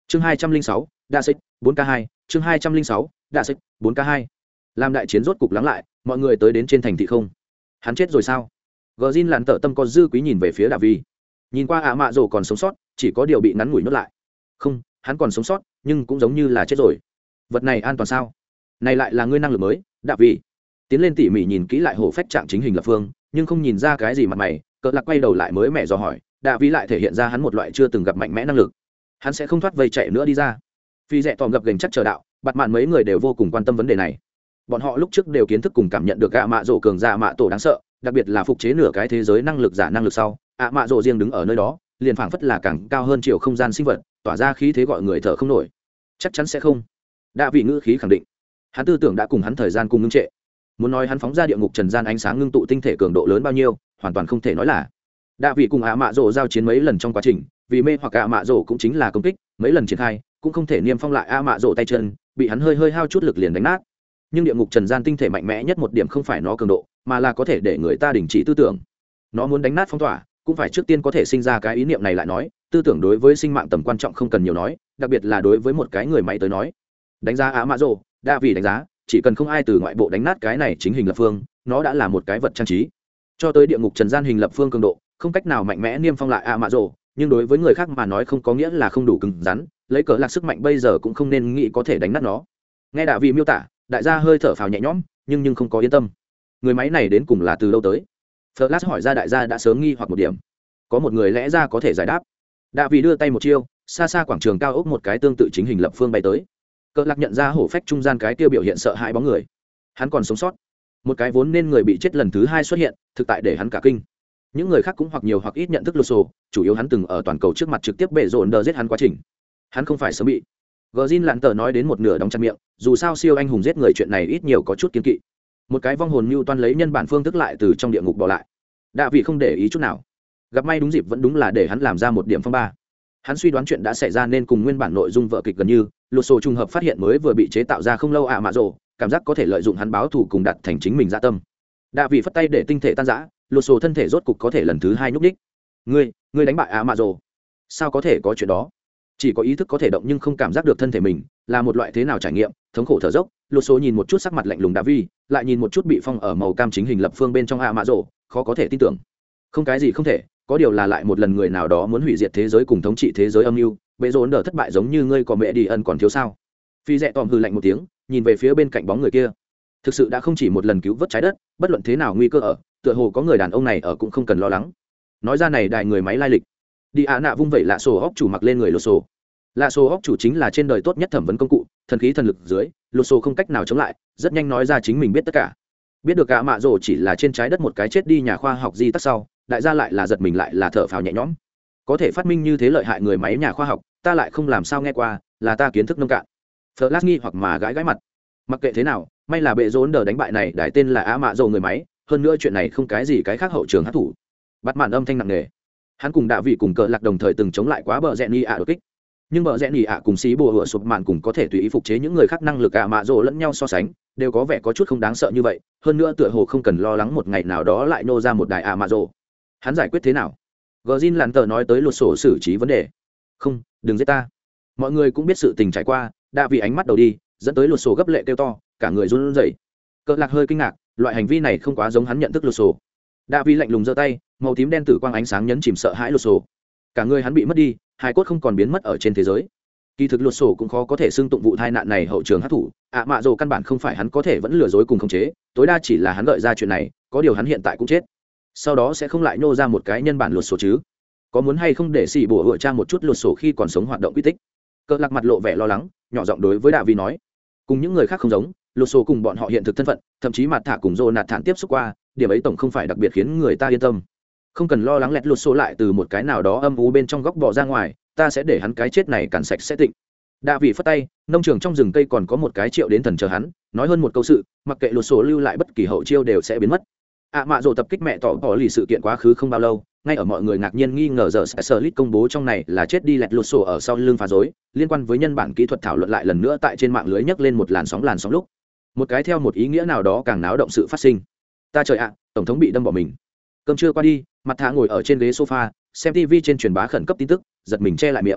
chương 206, đa xích 4K2, chương 206, đa xích 4K2. Làm đại chiến rốt cục lắng lại, mọi người tới đến trên thành thị không. Hắn chết rồi sao? Gờ Jin lặn tở tâm có dư quý nhìn về phía Đạ Vi. Nhìn qua ạ mạ rồ còn sống sót, chỉ có điều bị ngắn ngủi nhốt lại. Không, hắn còn sống sót, nhưng cũng giống như là chết rồi. Vật này an toàn sao? Này lại là ngươi năng lực mới, Đạ Vi. Tiến lên tỉ mỉ nhìn kỹ lại hổ phách trạng chính hình lập phương, nhưng không nhìn ra cái gì mặt mày, cỡ lạc quay đầu lại mới mẹ dò hỏi, Đạ Vi lại thể hiện ra hắn một loại chưa từng gặp mạnh mẽ năng lực. Hắn sẽ không thoát vây chạy nữa đi ra. Phi Rẻ tòm gập gềnh chắc chờ đạo, bặt mạn mấy người đều vô cùng quan tâm vấn đề này. Bọn họ lúc trước đều kiến thức cùng cảm nhận được ạ mạ rồ cường giả mạ tổ đáng sợ, đặc biệt là phục chế nửa cái thế giới năng lực giả năng lực sau, ạ mạ rồ riêng đứng ở nơi đó, liền phảng phất là càng cao hơn chiều không gian sinh vật, tỏa ra khí thế gọi người thở không nổi. Chắc chắn sẽ không. Đạ vị ngữ khí khẳng định. Hắn tư tưởng đã cùng hắn thời gian cùng ngưng trệ. Muốn nói hắn phóng ra địa ngục trần gian ánh sáng ngưng tụ tinh thể cường độ lớn bao nhiêu, hoàn toàn không thể nói là. Đạ vị cùng ạ mạ rồ giao chiến mấy lần trong quá trình, vì mê hoặc ạ mạ rồ cũng chính là công kích, mấy lần triển khai, cũng không thể niêm phong lại ạ mạ rồ tay chân, bị hắn hơi hơi hao chút lực liền đánh nát. Nhưng địa ngục trần gian tinh thể mạnh mẽ nhất một điểm không phải nó cường độ, mà là có thể để người ta đình chỉ tư tưởng. Nó muốn đánh nát phong tỏa, cũng phải trước tiên có thể sinh ra cái ý niệm này lại nói, tư tưởng đối với sinh mạng tầm quan trọng không cần nhiều nói, đặc biệt là đối với một cái người máy tới nói. Đánh giá ạ mạ rồ, đa vì đánh giá, chỉ cần không ai từ ngoại bộ đánh nát cái này chính hình lập phương, nó đã là một cái vật trang trí. Cho tới địa ngục trần gian hình lập phương cường độ, không cách nào mạnh mẽ niêm phong lại ạ mạ rồ, nhưng đối với người khác mà nói không có nghĩa là không đủ cứng rắn, lấy cỡ lạc sức mạnh bây giờ cũng không nên nghĩ có thể đánh nát nó. Nghe Đạ vị miêu tả, đại gia hơi thở phào nhẹ nhõm, nhưng không có yên tâm. Người máy này đến cùng là từ đâu tới? Flash hỏi ra, đại gia đã sớm nghi hoặc một điểm. Có một người lẽ ra có thể giải đáp. Đạ vị đưa tay một chiêu, xa xa quảng trường cao ốc một cái tương tự chính hình lập phương bay tới. Cỡ lạc nhận ra hổ phách trung gian cái kia biểu hiện sợ hãi bóng người. Hắn còn sống sót. Một cái vốn nên người bị chết lần thứ hai xuất hiện, thực tại để hắn cả kinh. Những người khác cũng hoặc nhiều hoặc ít nhận thức Lusso, chủ yếu hắn từng ở toàn cầu trước mặt trực tiếp bệ rộn đờ giết hắn quá trình. Hắn không phải sớm bị. Gjin lặn tờ nói đến một nửa đóng chặt miệng, dù sao siêu anh hùng giết người chuyện này ít nhiều có chút kiên kỵ. Một cái vong hồn mưu toan lấy nhân bản phương thức lại từ trong địa ngục bỏ lại. Đạ vị không để ý chút nào. Gặp may đúng dịp vẫn đúng là để hắn làm ra một điểm phong ba. Hắn suy đoán chuyện đã xảy ra nên cùng nguyên bản nội dung vở kịch gần như, Lusso trùng hợp phát hiện mới vừa bị chế tạo ra không lâu ạ mạ rồ, cảm giác có thể lợi dụng hắn báo thù cùng đặt thành chính mình dạ tâm. Đạ vị phất tay để tinh thể tan rã, Lusso thân thể rốt cục có thể lần thứ hai nhúc nhích. Ngươi đánh bại ạ mạ rồ? Sao có thể có chuyện đó? Chỉ có ý thức có thể động nhưng không cảm giác được thân thể mình, là một loại thế nào trải nghiệm? Thống khổ thở dốc, Lusso nhìn một chút sắc mặt lạnh lùng Đạ Vi, lại nhìn một chút bị phong ở màu cam chính hình lập phương bên trong ạ mạ rồ, khó có thể tin tưởng. Không cái gì không thể, có điều là lại một lần người nào đó muốn hủy diệt thế giới cùng thống trị thế giới âm mưu, bệ rốn đỡ thất bại giống như ngươi có mẹ đi ân còn thiếu sao? Phi Rẻ tòm hừ lạnh một tiếng, nhìn về phía bên cạnh bóng người kia. Thực sự đã không chỉ một lần cứu vớt trái đất, bất luận thế nào nguy cơ ở, tựa hồ có người đàn ông này ở cũng không cần lo lắng. Nói ra này đại người máy lai lịch. Đi ạ nạ vung vẩy lạ sổ óc chủ mặc lên người lô sổ. Lạ sổ óc chủ chính là trên đời tốt nhất thẩm vấn công cụ, thần khí thần lực dưới, lô sổ không cách nào chống lại, rất nhanh nói ra chính mình biết tất cả. Biết được ạ mạ rồ chỉ là trên trái đất một cái chết đi nhà khoa học di tắc sau, đại gia lại là giật mình lại là thở phào nhẹ nhõm. Có thể phát minh như thế lợi hại người máy nhà khoa học, ta lại không làm sao nghe qua, là ta kiến thức nông cạn. Flash nghi hoặc mà gãi mặt. Mặc kệ thế nào, may là bệ rốn đờ đánh bại này đại tên là ạ mạ rồ người máy, hơn nữa chuyện này không cái gì cái khác hậu trường hát thủ. Bắt màn âm thanh nặng nề. Hắn cùng Đạ vị cùng cờ lạc đồng thời từng chống lại quá bờ rẽ ni ạ đột kích, nhưng bờ rẽ ni ạ cùng xí bùa hựa sụp màn cùng có thể tùy ý phục chế những người khác năng lực ạ mạ rồ lẫn nhau so sánh, đều có vẻ có chút không đáng sợ như vậy. Hơn nữa tựa hồ không cần lo lắng một ngày nào đó lại nô ra một đài ạ mạ rồ. Hắn giải quyết thế nào? Gjin lặn tờ nói tới luật sổ xử trí vấn đề. Không, đừng giết ta. Mọi người cũng biết sự tình trải qua, Đạ vị ánh mắt đầu đi, dẫn tới luật sổ gấp lệ kêu to, cả người run rẩy. Cờ lạc hơi kinh ngạc, loại hành vi này không quá giống hắn nhận thức luật sổ. Đạ vị lạnh lùng giơ tay, màu tím đen tử quang ánh sáng nhấn chìm sợ hãi luật sổ. Cả người hắn bị mất đi, hài cốt không còn biến mất ở trên thế giới. Kỳ thực luật sổ cũng khó có thể xưng tụng vụ tai nạn này hậu trường hát thủ, ạ mạ rồ căn bản không phải hắn có thể vẫn lừa dối cùng khống chế, tối đa chỉ là hắn gợi ra chuyện này, có điều hắn hiện tại cũng chết. Sau đó sẽ không lại nô ra một cái nhân bản luật sổ chứ? Có muốn hay không để xì bùa hựa trang một chút luật sổ khi còn sống hoạt động quy tích? Cỡ lạc mặt lộ vẻ lo lắng, nhỏ giọng đối với Đạ vị nói, cùng những người khác không giống, luật sổ cùng bọn họ hiện thực thân phận, thậm chí mặt thả cùng Jonathan tiếp xúc qua, điểm ấy tổng không phải đặc biệt khiến người ta yên tâm. Không cần lo lắng lẹt luật sổ lại từ một cái nào đó âm u bên trong góc bỏ ra ngoài, ta sẽ để hắn cái chết này cản sạch sẽ tịnh. Đạ vị phất tay, nông trường trong rừng cây còn có một cái triệu đến thần chờ hắn, nói hơn một câu sự, mặc kệ luật sổ lưu lại bất kỳ hậu chiêu đều sẽ biến mất. ạ mạ rồ tập kích mẹ tỏ bỏ lì sự kiện quá khứ không bao lâu, ngay ở mọi người ngạc nhiên nghi ngờ giờ sẽ sở lít công bố trong này là chết đi lẹt luật sổ ở sau lưng phá rối, liên quan với nhân bản kỹ thuật thảo luận lại lần nữa tại trên mạng lưới nhấc lên một làn sóng lúc. Một cái theo một ý nghĩa nào đó càng náo động sự phát sinh. Ta trời ạ, tổng thống bị đâm bỏ mình. Cơm trưa qua đi, mặt thả ngồi ở trên ghế sofa, xem TV trên truyền bá khẩn cấp tin tức, giật mình che lại miệng.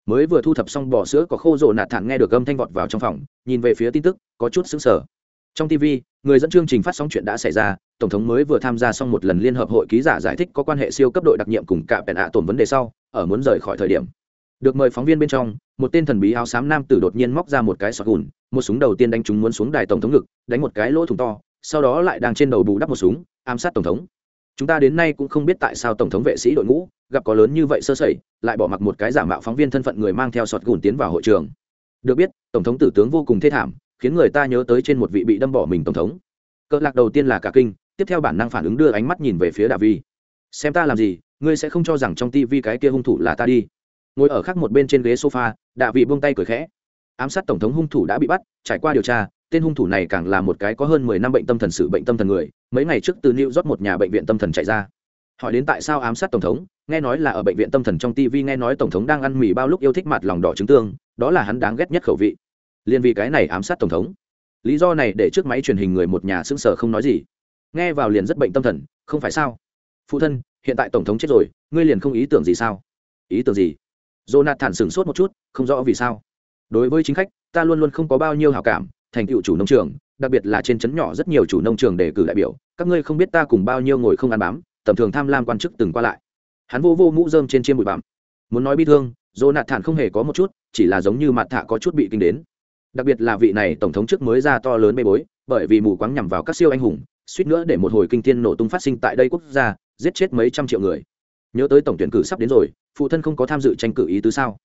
mới vừa thu thập xong bò sữa có khô rộ nạt thản nghe được âm thanh vọt vào trong phòng, nhìn về phía tin tức có chút sững sờ. Trong tv người dẫn chương trình phát sóng chuyện đã xảy ra, tổng thống mới vừa tham gia xong một lần liên hợp hội ký giả giải thích có quan hệ siêu cấp đội đặc nhiệm cùng cả pèn ạ tổn vấn đề sau ở muốn rời khỏi thời điểm được mời phóng viên bên trong, một tên thần bí áo xám nam tử đột nhiên móc ra một cái sọt gùn, một súng đầu tiên đánh trúng muốn xuống đài tổng thống ngực, đánh một cái lỗ thủng to, sau đó lại đang trên đầu bù đắp một súng ám sát tổng thống. Chúng ta đến nay cũng không biết tại sao tổng thống vệ sĩ đội ngũ gặp có lớn như vậy sơ sẩy, lại bỏ mặc một cái giả mạo phóng viên thân phận người mang theo sọt gùn tiến vào hội trường. Được biết, tổng thống tử tướng vô cùng thê thảm, khiến người ta nhớ tới trên một vị bị đâm bỏ mình tổng thống. Cỡ lạc đầu tiên là cả kinh, tiếp theo bản năng phản ứng đưa ánh mắt nhìn về phía Đạ Vi. Xem ta làm gì, ngươi sẽ không cho rằng trong tivi cái kia hung thủ là ta đi. Ngồi ở khác một bên trên ghế sofa, Đạ Vi buông tay cười khẽ. Ám sát tổng thống hung thủ đã bị bắt, trải qua điều tra, tên hung thủ này càng là một cái có hơn 10 năm bệnh tâm thần sự bệnh tâm thần người, mấy ngày trước từ New York một nhà bệnh viện tâm thần chạy ra. Hỏi đến tại sao ám sát tổng thống, nghe nói là ở bệnh viện tâm thần trong tivi nghe nói tổng thống đang ăn mì bao lúc yêu thích mặt lòng đỏ trứng tương, đó là hắn đáng ghét nhất khẩu vị. Liên vì cái này ám sát tổng thống. Lý do này để trước máy truyền hình người một nhà sững sờ không nói gì. Nghe vào liền rất bệnh tâm thần, không phải sao? Phụ thân, hiện tại tổng thống chết rồi, ngươi liền không ý tưởng gì sao? Ý tưởng gì? Jonathan sửng sốt một chút, không rõ vì sao. Đối với chính khách, ta luôn luôn không có bao nhiêu hảo cảm, thành tựu chủ nông trường, đặc biệt là trên trấn nhỏ rất nhiều chủ nông trường đề cử đại biểu, các ngươi không biết ta cùng bao nhiêu ngồi không ăn bám, tầm thường tham lam quan chức từng qua lại. Hắn vô mũ rơm trên chiêm bụi bặm. Muốn nói bi thương, Jonathan không hề có một chút, chỉ là giống như mặt thạ có chút bị kinh đến. Đặc biệt là vị này tổng thống trước mới ra to lớn bê bối, bởi vì mù quáng nhằm vào các siêu anh hùng, suýt nữa để một hồi kinh thiên nổ tung phát sinh tại đây quốc gia, giết chết mấy trăm triệu người. Nhớ tới tổng tuyển cử sắp đến rồi, phụ thân không có tham dự tranh cử ý tứ sao?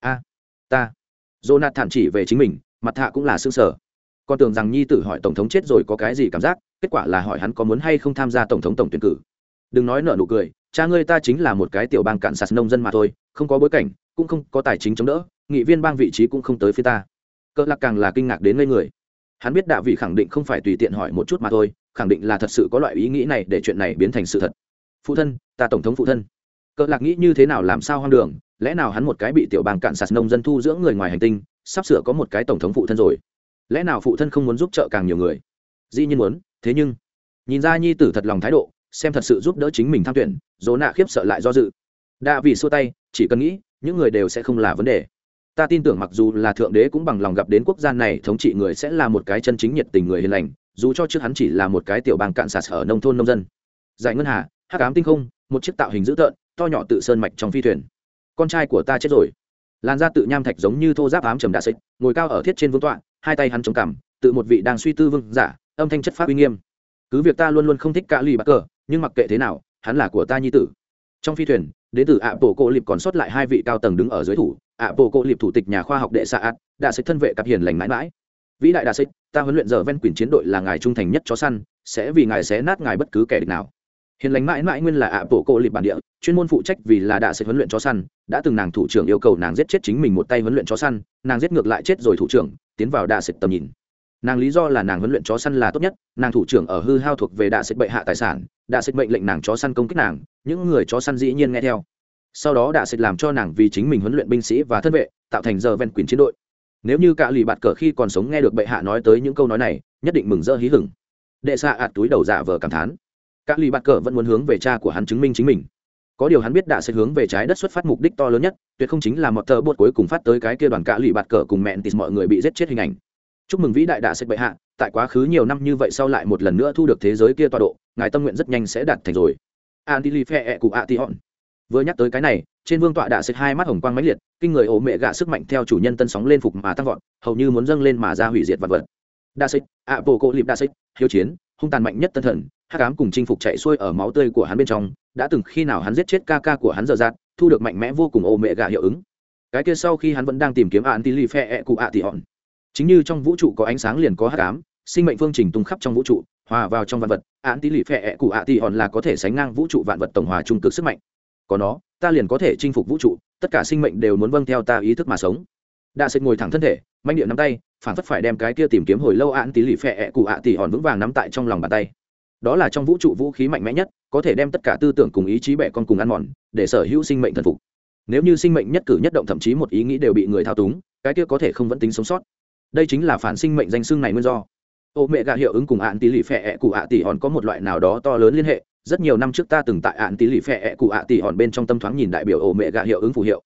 Ta. Jonathan chỉ về chính mình, mặt thạ cũng là sương sở. Con tưởng rằng nhi tử hỏi tổng thống chết rồi có cái gì cảm giác, kết quả là hỏi hắn có muốn hay không tham gia tổng thống tổng tuyển cử. Đừng nói nợ nụ cười, cha ngươi ta chính là một cái tiểu bang cạn sạt nông dân mà thôi, không có bối cảnh, cũng không có tài chính chống đỡ, nghị viên bang vị trí cũng không tới phía ta. Cỡ lạc càng là kinh ngạc đến ngây người. Hắn biết Đạ Vị khẳng định không phải tùy tiện hỏi một chút mà thôi, khẳng định là thật sự có loại ý nghĩ này để chuyện này biến thành sự thật. Phụ thân, ta tổng thống phụ thân. Cỡ lạc nghĩ như thế nào làm sao hoang đường, lẽ nào hắn một cái bị tiểu bang cạn sạt nông dân thu dưỡng người ngoài hành tinh, sắp sửa có một cái tổng thống phụ thân rồi? Lẽ nào phụ thân không muốn giúp trợ càng nhiều người? Dĩ nhiên muốn, thế nhưng nhìn ra nhi tử thật lòng thái độ, xem thật sự giúp đỡ chính mình tham tuyển, Dỗ nạ khiếp sợ lại do dự. Đạ Vị xua tay, chỉ cần nghĩ, những người đều sẽ không là vấn đề. Ta tin tưởng mặc dù là thượng đế cũng bằng lòng gặp đến quốc gia này thống trị người sẽ là một cái chân chính nhiệt tình người hiền lành, dù cho trước hắn chỉ là một cái tiểu bang cạn sạt ở nông thôn nông dân. Giải ngân hà, hắc ám tinh không, một chiếc tạo hình dữ tợn to nhỏ tự sơn mạch trong phi thuyền. Con trai của ta chết rồi. Làn da tự nham thạch giống như thô giáp ám trầm đạ xích, ngồi cao ở thiết trên vương tọa, hai tay hắn chống cằm, tự một vị đang suy tư vương giả, âm thanh chất phát uy nghiêm. Cứ việc ta luôn luôn không thích cả lì bạc cờ, nhưng mặc kệ thế nào, hắn là của ta nhi tử. Trong phi thuyền, đến từ ạ bộ cổ liệp còn sót lại hai vị cao tầng đứng ở dưới thủ. ạ bộ cổ liệp thủ tịch nhà khoa học đệ xạ ạt, đạ xích thân vệ cặp hiền lành mãi mãi. Vĩ đại đạ xích, ta huấn luyện giờ ven quyền chiến đội là ngài trung thành nhất chó săn, sẽ vì ngài xé nát ngài bất cứ kẻ địch nào. Hiền lành mãi mãi nguyên là ạ bộ cổ liệp bản địa, chuyên môn phụ trách vì là đạ xích huấn luyện chó săn, đã từng nàng thủ trưởng yêu cầu nàng giết chết chính mình một tay huấn luyện chó săn, nàng giết ngược lại chết rồi thủ trưởng, tiến vào đạ xích tầm nhìn. Nàng lý do là nàng huấn luyện chó săn là tốt nhất, nàng thủ trưởng ở hư hao thuộc về đạ xích bệ hạ tài sản, đạ xích mệnh lệnh nàng chó săn công kích nàng, những người chó săn dĩ nhiên nghe theo. Sau đó đạ xích làm cho nàng vì chính mình huấn luyện binh sĩ và thân vệ, tạo thành giờ ven quyền chiến đội. Nếu như cả lì bạt cờ khi còn sống nghe được bệ hạ nói tới những câu nói này, nhất định mừng rỡ hí hửng. Đệ xạ ạt túi đầu dạ vờ cảm thán. Cả lì bạt cờ vẫn muốn hướng về cha của hắn chứng minh chính mình. Có điều hắn biết đạ xích hướng về trái đất xuất phát mục đích to lớn nhất, tuyệt không chính là một tờ bột cuối cùng phát tới cái kia đoàn cả lì bạt cờ cùng mẹn tịt mọi người bị giết chết hình ảnh. Chúc mừng vĩ đại đạ xích bệ hạ, tại quá khứ nhiều năm như vậy sau lại một lần nữa thu được thế giới kia tọa độ, ngài tâm nguyện rất nhanh sẽ đạt thành rồi. Antilife cụ Ation. Vừa nhắc tới cái này, trên vương tọa đạ xích hai mắt hồng quang mãnh liệt, kinh người ổ mẹ gạ sức mạnh theo chủ nhân tân sóng lên phục mà tăng vọt, hầu như muốn dâng lên mà ra hủy diệt vật vật. Đạ xích, bộ cổ liệp đạ xích, hiếu chiến, hung tàn mạnh nhất tân thần, hắc ám cùng chinh phục chạy xuôi ở máu tươi của hắn bên trong, đã từng khi nào hắn giết chết ca ca của hắn dở dạt, thu được mạnh mẽ vô cùng ổ mẹ gạ hiệu ứng. Cái kia sau khi hắn vẫn đang tìm kiếm Antilife cụ Ation. Chính như trong vũ trụ có ánh sáng liền có hắc ám, sinh mệnh phương trình tung khắp trong vũ trụ, hòa vào trong vạn vật, Antilife cụ Ation là có thể sánh ngang vũ trụ vạn vật tổng hòa trung cực sức mạnh. Có nó, ta liền có thể chinh phục vũ trụ, tất cả sinh mệnh đều muốn vâng theo ta ý thức mà sống. Đạ xích ngồi thẳng thân thể, manh địa nắm tay, phản phất phải đem cái kia tìm kiếm hồi lâu Antilife cụ Ation vững vàng nắm tại trong lòng bàn tay. Đó là trong vũ trụ vũ khí mạnh mẽ nhất, có thể đem tất cả tư tưởng cùng ý chí bẻ con cùng ăn mòn, để sở hữu sinh mệnh thần phục. Nếu như sinh mệnh nhất cử nhất động thậm chí một ý nghĩ đều bị người thao túng, cái kia có thể không vẫn tính sống sót. Đây chính là phản sinh mệnh danh xưng này nguyên do. Ô mẹ gà hiệu ứng cùng ạn tí lì phẹ cụ ạ tỷ hòn có một loại nào đó to lớn liên hệ. Rất nhiều năm trước ta từng tại ạn tí lì phẹ cụ ạ tỷ hòn bên trong tâm thoáng nhìn đại biểu ô mẹ gà hiệu ứng phù hiệu.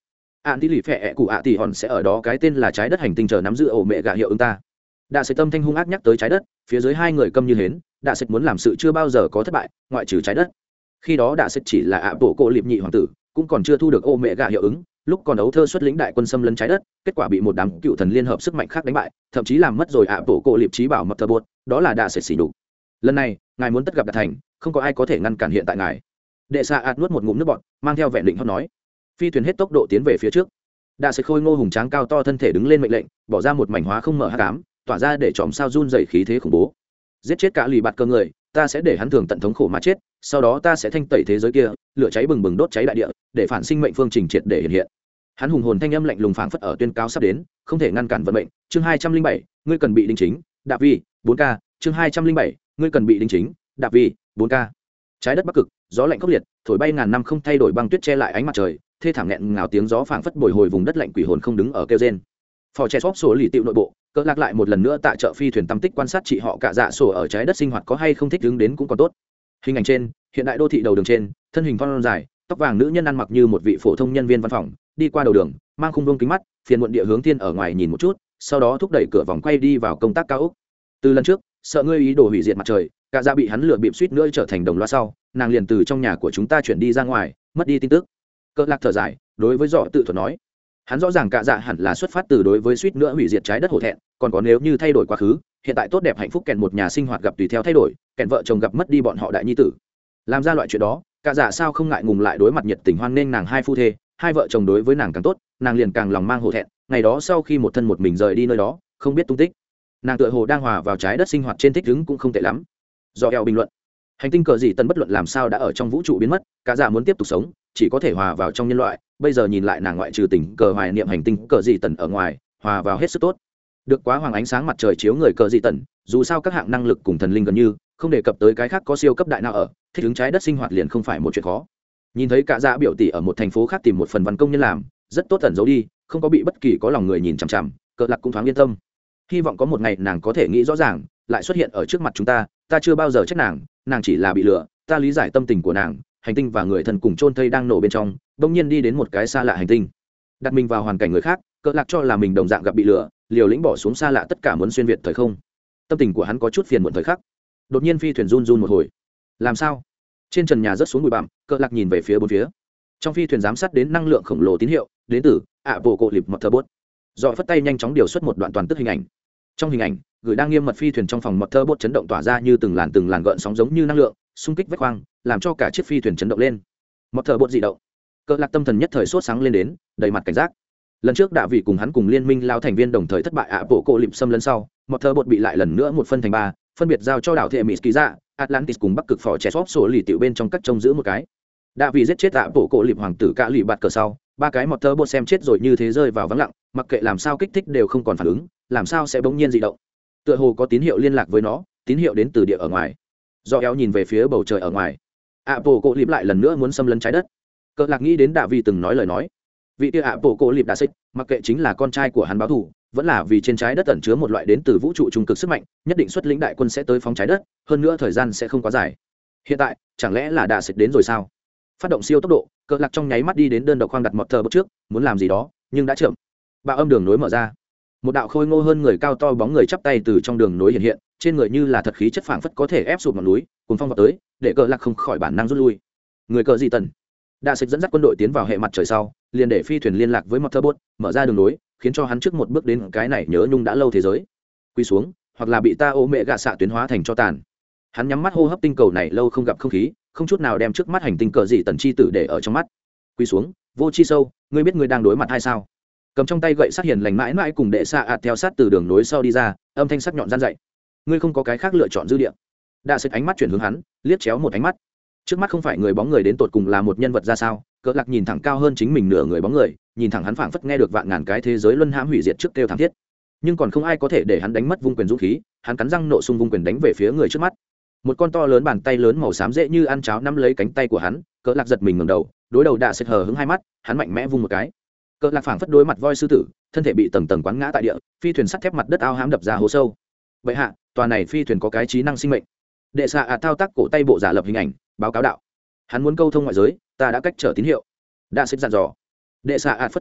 ạn tí lì phẹ cụ ạ tỷ hòn sẽ ở đó cái tên là trái đất hành tinh chờ nắm giữ ổ mẹ gạ hiệu ứng ta. Đạ Sệt tâm thanh hung ác nhắc tới trái đất, phía dưới hai người câm như hến. Đạ Sệt muốn làm sự chưa bao giờ có thất bại, ngoại trừ trái đất. Khi đó Đạ Sệt chỉ là ạ bộ cổ liệp nhị hoàng tử, cũng còn chưa thu được ổ mẹ gạ hiệu ứng. Lúc còn ấu thơ xuất lĩnh đại quân xâm lấn trái đất, kết quả bị một đám cựu thần liên hợp sức mạnh khác đánh bại, thậm chí làm mất rồi ạ bộ cổ liệp trí bảo mật thờ bột, đó là Đạ Sệt xỉ nhục. Lần này, ngài muốn tất gặp đạt thành, không có ai có thể ngăn cản hiện tại ngài. Đệ xạ ạt nuốt một ngụm nước bọt, mang theo vẻ định hót nói. Phi thuyền hết tốc độ tiến về phía trước. Đạ Sệt khôi ngô hùng tráng cao to thân thể đứng lên mệnh lệnh, bỏ ra một mảnh hóa không mở hắc ám, tỏa ra để chòm sao run dày khí thế khủng bố. Giết chết cả lì bạt cơ người, ta sẽ để hắn thường tận thống khổ mà chết, sau đó ta sẽ thanh tẩy thế giới kia, lửa cháy bừng bừng đốt cháy đại địa, để phản sinh mệnh phương trình triệt để hiện hiện. Hắn hùng hồn thanh âm lạnh lùng phảng phất ở tuyên cáo sắp đến, không thể ngăn cản vận mệnh. Chương 207, ngươi cần bị đính chính, Đạp Vi, 4K. Chương 207, ngươi cần bị đính chính, Đạp Vi, 4K. Trái đất bắc cực, gió lạnh khốc liệt, thổi bay ngàn năm không thay đổi băng tuyết che lại ánh mặt trời, thê thảm nghẹn ngào tiếng gió phảng phất bồi hồi vùng đất lạnh quỷ hồn không đứng ở kêu rên. Phò che xóp số lì tiệu nội bộ, cỡ lạc lại một lần nữa tại chợ phi thuyền tâm tích quan sát chị họ cả dạ sổ ở trái đất sinh hoạt có hay không thích đứng đến cũng còn tốt. Hình ảnh trên, hiện đại đô thị đầu đường trên, thân hình thon dài, tóc vàng nữ nhân ăn mặc như một vị phổ thông nhân viên văn phòng, đi qua đầu đường, mang khung vương kính mắt, phiền muộn địa hướng thiên ở ngoài nhìn một chút, sau đó thúc đẩy cửa vòng quay đi vào công tác cao ốc. Từ lần trước, sợ ngươi ý đồ hủy diệt mặt trời, cả dạ bị hắn lừa bịp suýt nữa trở thành đồng loa sau, nàng liền từ trong nhà của chúng ta chuyển đi ra ngoài, mất đi tin tức. Cỡ lạc thở dài, đối với dọ tự thuật nói, hắn rõ ràng cả dạ hẳn là xuất phát từ đối với suýt nữa hủy diệt trái đất hổ thẹn, còn có nếu như thay đổi quá khứ, hiện tại tốt đẹp hạnh phúc kèn một nhà sinh hoạt gặp tùy theo thay đổi, kèn vợ chồng gặp mất đi bọn họ đại nhi tử. Làm ra loại chuyện đó, cả dạ sao không ngại ngùng lại đối mặt nhiệt tình hoan nghênh nàng hai phu thê, hai vợ chồng đối với nàng càng tốt, nàng liền càng lòng mang hổ thẹn. Ngày đó sau khi một thân một mình rời đi nơi đó, không biết tung tích, nàng tựa hồ đang hòa vào trái đất sinh hoạt trên thích ứng cũng không tệ lắm. Do eo bình luận, hành tinh cờ gì tân bất luận làm sao đã ở trong vũ trụ biến mất, cả dạ muốn tiếp tục sống chỉ có thể hòa vào trong nhân loại. Bây giờ nhìn lại nàng ngoại trừ tình cờ hoài niệm hành tinh cờ gì tần ở ngoài, hòa vào hết sức tốt. Được quá hoàng ánh sáng mặt trời chiếu người cờ gì tần, dù sao các hạng năng lực cùng thần linh gần như không đề cập tới cái khác có siêu cấp đại nào ở, thích ứng trái đất sinh hoạt liền không phải một chuyện khó. Nhìn thấy cả dạ biểu tỷ ở một thành phố khác tìm một phần văn công nhân làm, rất tốt tẩn giấu đi, không có bị bất kỳ có lòng người nhìn chằm chằm, cờ lạc cũng thoáng yên tâm. Hy vọng có một ngày nàng có thể nghĩ rõ ràng, lại xuất hiện ở trước mặt chúng ta. Ta chưa bao giờ trách nàng chỉ là bị lừa. Ta lý giải tâm tình của nàng, hành tinh và người thân cùng chôn thây đang nổ bên trong, bỗng nhiên đi đến một cái xa lạ hành tinh, đặt mình vào hoàn cảnh người khác, cỡ lạc cho là mình đồng dạng gặp bị lừa, liều lĩnh bỏ xuống xa lạ tất cả muốn xuyên việt thời không. Tâm tình của hắn có chút phiền muộn thời khắc. Đột nhiên phi thuyền run run một hồi. Làm sao? Trên trần nhà rớt xuống bụi bặm, cỡ lạc nhìn về phía bốn phía. Trong phi thuyền giám sát đến năng lượng khổng lồ tín hiệu, đến từ bộ cộ lịp Motherbot. Rồi phất tay nhanh chóng điều xuất một đoạn toàn tức hình ảnh. Trong hình ảnh, người đang nghiêm mật phi thuyền trong phòng Motherbot chấn động tỏa ra như từng làn gợn sóng giống như năng lượng, xung kích vách khoang, làm cho cả chiếc phi thuyền chấn động lên. Motherbot dị động. Cỡ lạc tâm thần nhất thời sốt sáng lên đến, đầy mặt cảnh giác. Lần trước đã vì cùng hắn cùng liên minh lao thành viên đồng thời thất bại bộ cộ lịp xâm lấn sau, Motherbot bị lại lần nữa một phân thành ba, phân biệt giao cho đảo Thệ Mỹ Kỳ Dạ, Atlantis cùng Bắc Cực phò trẻ xóp sổ lì tiểu bên trong các trông giữ một cái. Đã vì giết chết bộ cộ lịp hoàng tử cả lì bạt cờ sau, ba cái Motherbot xem chết rồi như thế rơi vào vắng lặng, mặc kệ làm sao kích thích đều không còn phản ứng, làm sao sẽ bỗng nhiên dị động. Tựa hồ có tín hiệu liên lạc với nó, tín hiệu đến từ địa ở ngoài. Do éo nhìn về phía bầu trời ở ngoài, bộ cộ lịp lại lần nữa muốn xâm lấn trái đất. Cỡ lạc nghĩ đến Đạ Vi từng nói lời nói, vị kia bộ cộ lịp đã xích, mặc kệ chính là con trai của hắn báo thù, vẫn là vì trên trái đất ẩn chứa một loại đến từ vũ trụ trung cực sức mạnh, nhất định xuất lĩnh đại quân sẽ tới phóng trái đất, hơn nữa thời gian sẽ không quá dài. Hiện tại, chẳng lẽ là đã xích đến rồi sao? Phát động siêu tốc độ, Cỡ lạc trong nháy mắt đi đến đơn độc khoang đặt mọt thờ bước trước, muốn làm gì đó, nhưng đã chậm. Bạo âm đường nối mở ra, một đạo khôi ngô hơn người cao to bóng người chắp tay từ trong đường nối hiện hiện, trên người như là thật khí chất phảng phất có thể ép sụp ngọn núi, cùng phong vào tới, để Cỡ lạc không khỏi bản năng rút lui. Người cờ gì tần đã xích dẫn dắt quân đội tiến vào hệ mặt trời sau, liền để phi thuyền liên lạc với Motherbot, mở ra đường nối, khiến cho hắn trước một bước đến cái này nhớ nhung đã lâu thế giới. Quy xuống, hoặc là bị ta ô mẹ gạ xạ tuyến hóa thành cho tàn. Hắn nhắm mắt hô hấp tinh cầu này lâu không gặp không khí, không chút nào đem trước mắt hành tinh cờ gì tần chi tử để ở trong mắt. Quy xuống, vô chi sâu, ngươi biết ngươi đang đối mặt hay sao? Cầm trong tay gậy sát hiền lành mãi mãi cùng đệ xạ ạt theo sát từ đường nối sau đi ra, âm thanh sắc nhọn gian dậy. Ngươi không có cái khác lựa chọn dư địa. Đã xích ánh mắt chuyển hướng hắn, liếc chéo một ánh mắt. Trước mắt không phải người bóng người đến tột cùng là một nhân vật ra sao, Cỡ lạc nhìn thẳng cao hơn chính mình nửa người bóng người, nhìn thẳng hắn phảng phất nghe được vạn ngàn cái thế giới luân hãm hủy diệt trước kêu thảm thiết, nhưng còn không ai có thể để hắn đánh mất vung quyền dũng khí. Hắn cắn răng nộ xung vung quyền đánh về phía người trước mắt. Một con to lớn bàn tay lớn màu xám dễ như ăn cháo nắm lấy cánh tay của hắn. Cỡ lạc giật mình ngẩng đầu, đối đầu đã xích hờ hững hai mắt, hắn mạnh mẽ vung một cái. Cỡ lạc phảng phất đối mặt voi sư tử, thân thể bị tầng tầng quán ngã tại địa, phi thuyền sắt thép mặt đất ao hãm đập ra hố sâu. Vậy hạ, tòa này phi thuyền có cái trí năng sinh mệnh. Đệ xạ thao tác cổ tay bộ giả lập hình ảnh, báo cáo đạo. Hắn muốn câu thông ngoại giới, ta đã cách trở tín hiệu. Đã xích dặn dò. Đệ xạ phất tay,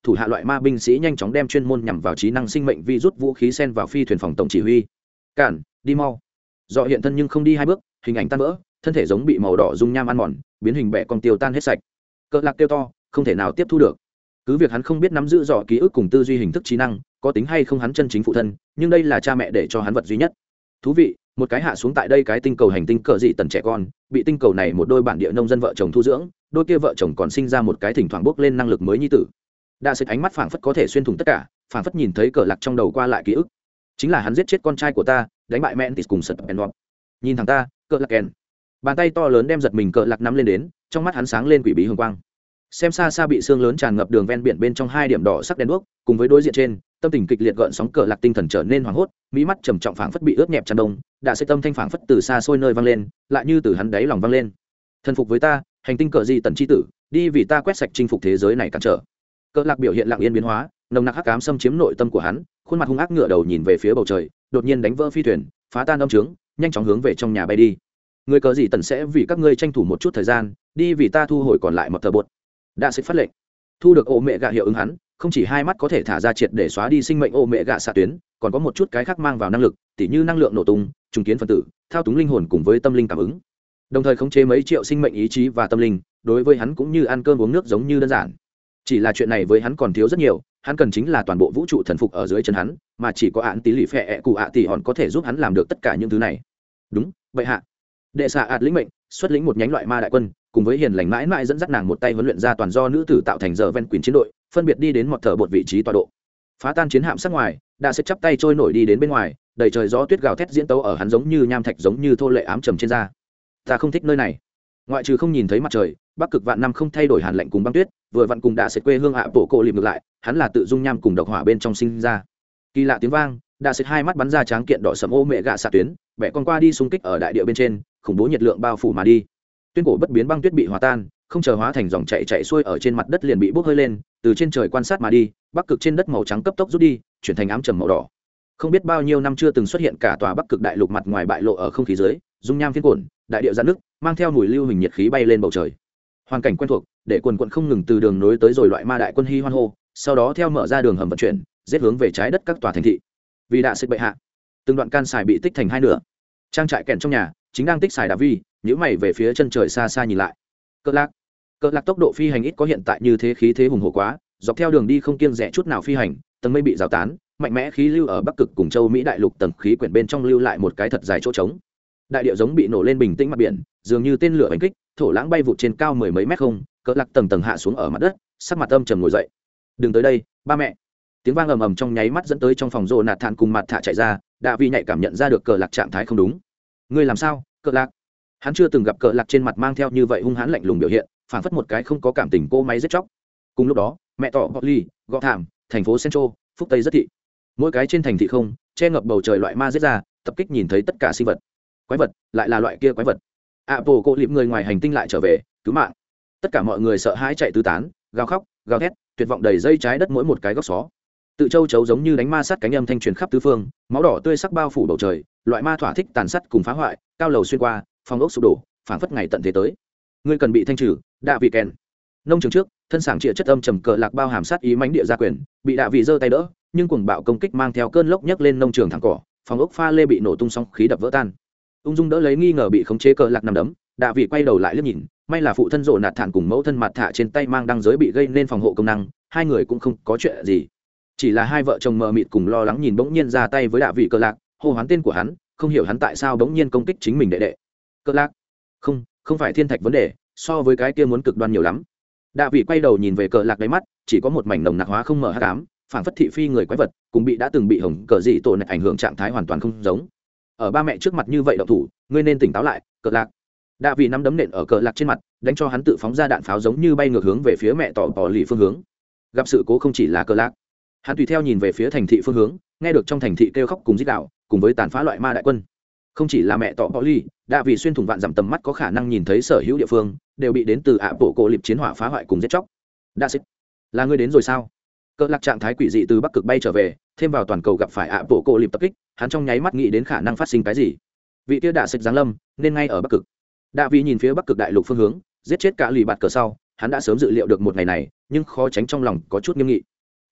thủ hạ loại ma binh sĩ nhanh chóng đem chuyên môn nhằm vào trí năng sinh mệnh vi rút vũ khí sen vào phi thuyền phòng tổng chỉ huy. Cản, đi mau. Do hiện thân nhưng không đi hai bước, hình ảnh tan vỡ, thân thể giống bị màu đỏ dung nham ăn mòn, biến hình bẻ con tiêu tan hết sạch. Cỡ lạc kêu to, không thể nào tiếp thu được. Cứ việc hắn không biết nắm giữ rõ ký ức cùng tư duy hình thức trí năng có tính hay không hắn chân chính phụ thân, nhưng đây là cha mẹ để cho hắn vật duy nhất. Thú vị, một cái hạ xuống tại đây cái tinh cầu hành tinh cỡ dị tần trẻ con, bị tinh cầu này một đôi bản địa nông dân vợ chồng thu dưỡng, đôi kia vợ chồng còn sinh ra một cái thỉnh thoảng bốc lên năng lực mới nhi tử. Đã xích ánh mắt phảng phất có thể xuyên thủng tất cả, phảng phất nhìn thấy cỡ lạc trong đầu qua lại ký ức. Chính là hắn giết chết con trai của ta, đánh bại Mentis cùng sật Penwap. Nhìn thằng ta, cỡ lạc kèn. Bàn tay to lớn đem giật mình cỡ lạc nắm lên đến, trong mắt hắn sáng lên quỷ bí hồng quang. Xem xa xa bị xương lớn tràn ngập đường ven biển bên trong hai điểm đỏ sắc đen đuốc, cùng với đối diện trên, tâm tình kịch liệt gợn sóng cỡ lạc tinh thần trở nên hoảng hốt, mí mắt trầm trọng phảng phất bị ướt nhẹp tràn đông, đã xích tâm thanh phảng phất từ xa xôi nơi vang lên, lại như từ hắn đáy lòng vang lên. Thần phục với ta, hành tinh cỡ dị tần chi tử, đi vì ta quét sạch chinh phục thế giới này cản trở. Cỡ lạc biểu hiện lặng yên biến hóa, nồng nặc hắc ám xâm chiếm nội tâm của hắn, khuôn mặt hung ác ngửa đầu nhìn về phía bầu trời, đột nhiên đánh vỡ phi thuyền, phá tan âm trướng, nhanh chóng hướng về trong nhà bay đi. Người cỡ dị tần sẽ vì các ngươi tranh thủ một chút thời gian, đi vì ta thu hồi còn lại một tờ bột. Đã xích phát lệnh, thu được ổ mẹ gạ hiệu ứng hắn, không chỉ hai mắt có thể thả ra triệt để xóa đi sinh mệnh ổ mẹ gạ xạ tuyến, còn có một chút cái khác mang vào năng lực, tỉ như năng lượng nổ tung, trùng kiến phân tử, thao túng linh hồn cùng với tâm linh cảm ứng, đồng thời khống chế mấy triệu sinh mệnh ý chí và tâm linh. Đối với hắn cũng như ăn cơm uống nước giống như đơn giản. Chỉ là chuyện này với hắn còn thiếu rất nhiều, hắn cần chính là toàn bộ vũ trụ thần phục ở dưới chân hắn, mà chỉ có án tí lì phệ ẹ cụ ạ tỷ hòn có thể giúp hắn làm được tất cả những thứ này. Đúng vậy hạ. Đệ xạ ạt lĩnh mệnh, xuất lĩnh một nhánh loại ma đại quân, cùng với hiền lành mãi mãi dẫn dắt nàng một tay huấn luyện ra toàn do nữ tử tạo thành giờ ven quyền chiến đội, phân biệt đi đến một thờ bột vị trí tọa độ. Phá tan chiến hạm sát ngoài, đã sẽ chắp tay trôi nổi đi đến bên ngoài, đầy trời gió tuyết gào thét diễn tấu ở hắn giống như nham thạch giống như thô lệ ám trầm trên da. Ta không thích nơi này. Ngoại trừ không nhìn thấy mặt trời, bắc cực vạn năm không thay đổi hàn lạnh cùng băng tuyết, vừa vặn cùng đã sẽ quê hương hạ bộ cổ lìm ngược lại, hắn là tự dung nham cùng độc hỏa bên trong sinh ra. Kỳ lạ tiếng vang, đã sẽ hai mắt bắn ra tráng kiện đỏ sẫm ô mẹ gạ xạ tuyến, bẻ con qua đi xung kích ở đại địa bên trên, khủng bố nhiệt lượng bao phủ mà đi. Tuyên cổ bất biến băng tuyết bị hòa tan, không chờ hóa thành dòng chảy xuôi ở trên mặt đất liền bị bốc hơi lên, từ trên trời quan sát mà đi, bắc cực trên đất màu trắng cấp tốc rút đi, chuyển thành ám trầm màu đỏ. Không biết bao nhiêu năm chưa từng xuất hiện cả tòa bắc cực đại lục mặt ngoài bại lộ ở không khí dưới, dung nham phiến cuộn, đại địa giãn nước, mang theo mùi lưu hình nhiệt khí bay lên bầu trời. Hoàn cảnh quen thuộc, để quần quần không ngừng từ đường nối tới rồi loại ma đại quân hy hoan hô, sau đó theo mở ra đường hầm vận chuyển, giết hướng về trái đất các tòa thành thị. Vì đã xích bệ hạ, từng đoạn can xài bị tích thành hai nửa. Trang trại kèn trong nhà chính đang tích xài đà vi, nhíu mày về phía chân trời xa xa nhìn lại. Cỡ lạc tốc độ phi hành ít có hiện tại như thế khí thế hùng hổ quá, dọc theo đường đi không kiêng dè chút nào phi hành, tầng mây bị rào tán, mạnh mẽ khí lưu ở bắc cực cùng châu Mỹ đại lục tầng khí quyển bên trong lưu lại một cái thật dài chỗ trống. Đại địa giống bị nổ lên bình tĩnh mặt biển, dường như tên lửa đánh kích, thổ lãng bay vụt trên cao mười mấy mét không, Cỡ lạc tầng tầng hạ xuống ở mặt đất, sắc mặt âm trầm ngồi dậy. Đừng tới đây, ba mẹ. Tiếng vang ầm ầm trong nháy mắt dẫn tới trong phòng rồ nạt thản cùng mặt thả chạy ra, Đạ Vi nhạy cảm nhận ra được Cỡ lạc trạng thái không đúng. Ngươi làm sao, Cỡ lạc? Hắn chưa từng gặp Cỡ lạc trên mặt mang theo như vậy hung hãn lạnh lùng biểu hiện, phản phất một cái không có cảm tình cô máy giết chóc. Cùng lúc đó, mẹ tỏ Botly, gõ thảm, thành phố Central, phúc tây rất thị. Mỗi cái trên thành thị không, che ngập bầu trời loại ma giết ra, tập kích nhìn thấy tất cả sinh vật. Quái vật, lại là loại kia quái vật. Apple cô liệm người ngoài hành tinh lại trở về, cứu mạng. Tất cả mọi người sợ hãi chạy tứ tán, gào khóc, gào thét, tuyệt vọng đầy dây trái đất mỗi một cái góc xó. Tự châu chấu giống như đánh ma sát cánh âm thanh truyền khắp tứ phương, máu đỏ tươi sắc bao phủ bầu trời, loại ma thỏa thích tàn sát cùng phá hoại, cao lầu xuyên qua, phòng ốc sụp đổ, phảng phất ngày tận thế tới. Ngươi cần bị thanh trừ, Đạ Vị kèn. Nông trường trước, thân sảng trịa chất âm trầm cờ lạc bao hàm sát ý mãnh địa gia quyền, bị Đạ Vị giơ tay đỡ, nhưng cuồng bạo công kích mang theo cơn lốc nhấc lên nông trường thẳng cỏ, phòng ốc pha lê bị nổ tung sóng khí đập vỡ tan. Ung dung đỡ lấy nghi ngờ bị khống chế cờ lạc nằm đấm, Đạ Vị quay đầu lại liếc nhìn, may là phụ thân rộ nạt thản cùng mẫu thân mặt thả trên tay mang đăng giới bị gây nên phòng hộ công năng, hai người cũng không có chuyện gì. Chỉ là hai vợ chồng mờ mịt cùng lo lắng nhìn bỗng nhiên ra tay với Đạ Vị cờ lạc, hô hoán tên của hắn, không hiểu hắn tại sao bỗng nhiên công kích chính mình đệ đệ. Cờ lạc, không phải thiên thạch vấn đề, so với cái kia muốn cực đoan nhiều lắm. Đạ Vị quay đầu nhìn về cờ lạc đáy mắt, chỉ có một mảnh nồng nặc hóa không mở hắc ám, phảng phất thị phi người quái vật, cũng bị đã từng bị hồng cờ dị tổ này ảnh hưởng trạng thái hoàn toàn không giống. Ở ba mẹ trước mặt như vậy động thủ, ngươi nên tỉnh táo lại, cờ lạc. Đạ Vị nắm đấm nện ở cờ lạc trên mặt, đánh cho hắn tự phóng ra đạn pháo giống như bay ngược hướng về phía mẹ tỏ lì phương hướng. Gặp sự cố không chỉ là cờ lạc, hắn tùy theo nhìn về phía thành thị phương hướng, nghe được trong thành thị kêu khóc cùng rít gào, cùng với tàn phá loại ma đại quân. Không chỉ là mẹ tỏ lì, Đạ Vị xuyên thủng vạn dặm tầm mắt có khả năng nhìn thấy sở hữu địa phương đều bị đến từ ạ bộ cổ liệp chiến hỏa phá hoại cùng giết chóc. Đạ xích, là ngươi đến rồi sao? Cờ lạc trạng thái quỷ dị từ bắc cực bay trở về, thêm vào toàn cầu gặp phải ạ bộ cổ liệp tập kích, hắn trong nháy mắt nghĩ đến khả năng phát sinh cái gì. Vị kia Đạ xích giáng lâm, nên ngay ở bắc cực. Đạ Vị nhìn phía bắc cực đại lục phương hướng, giết chết cả lì bạt cờ sau, hắn đã sớm dự liệu được một ngày này, nhưng khó tránh trong lòng có chút nghiêm nghị.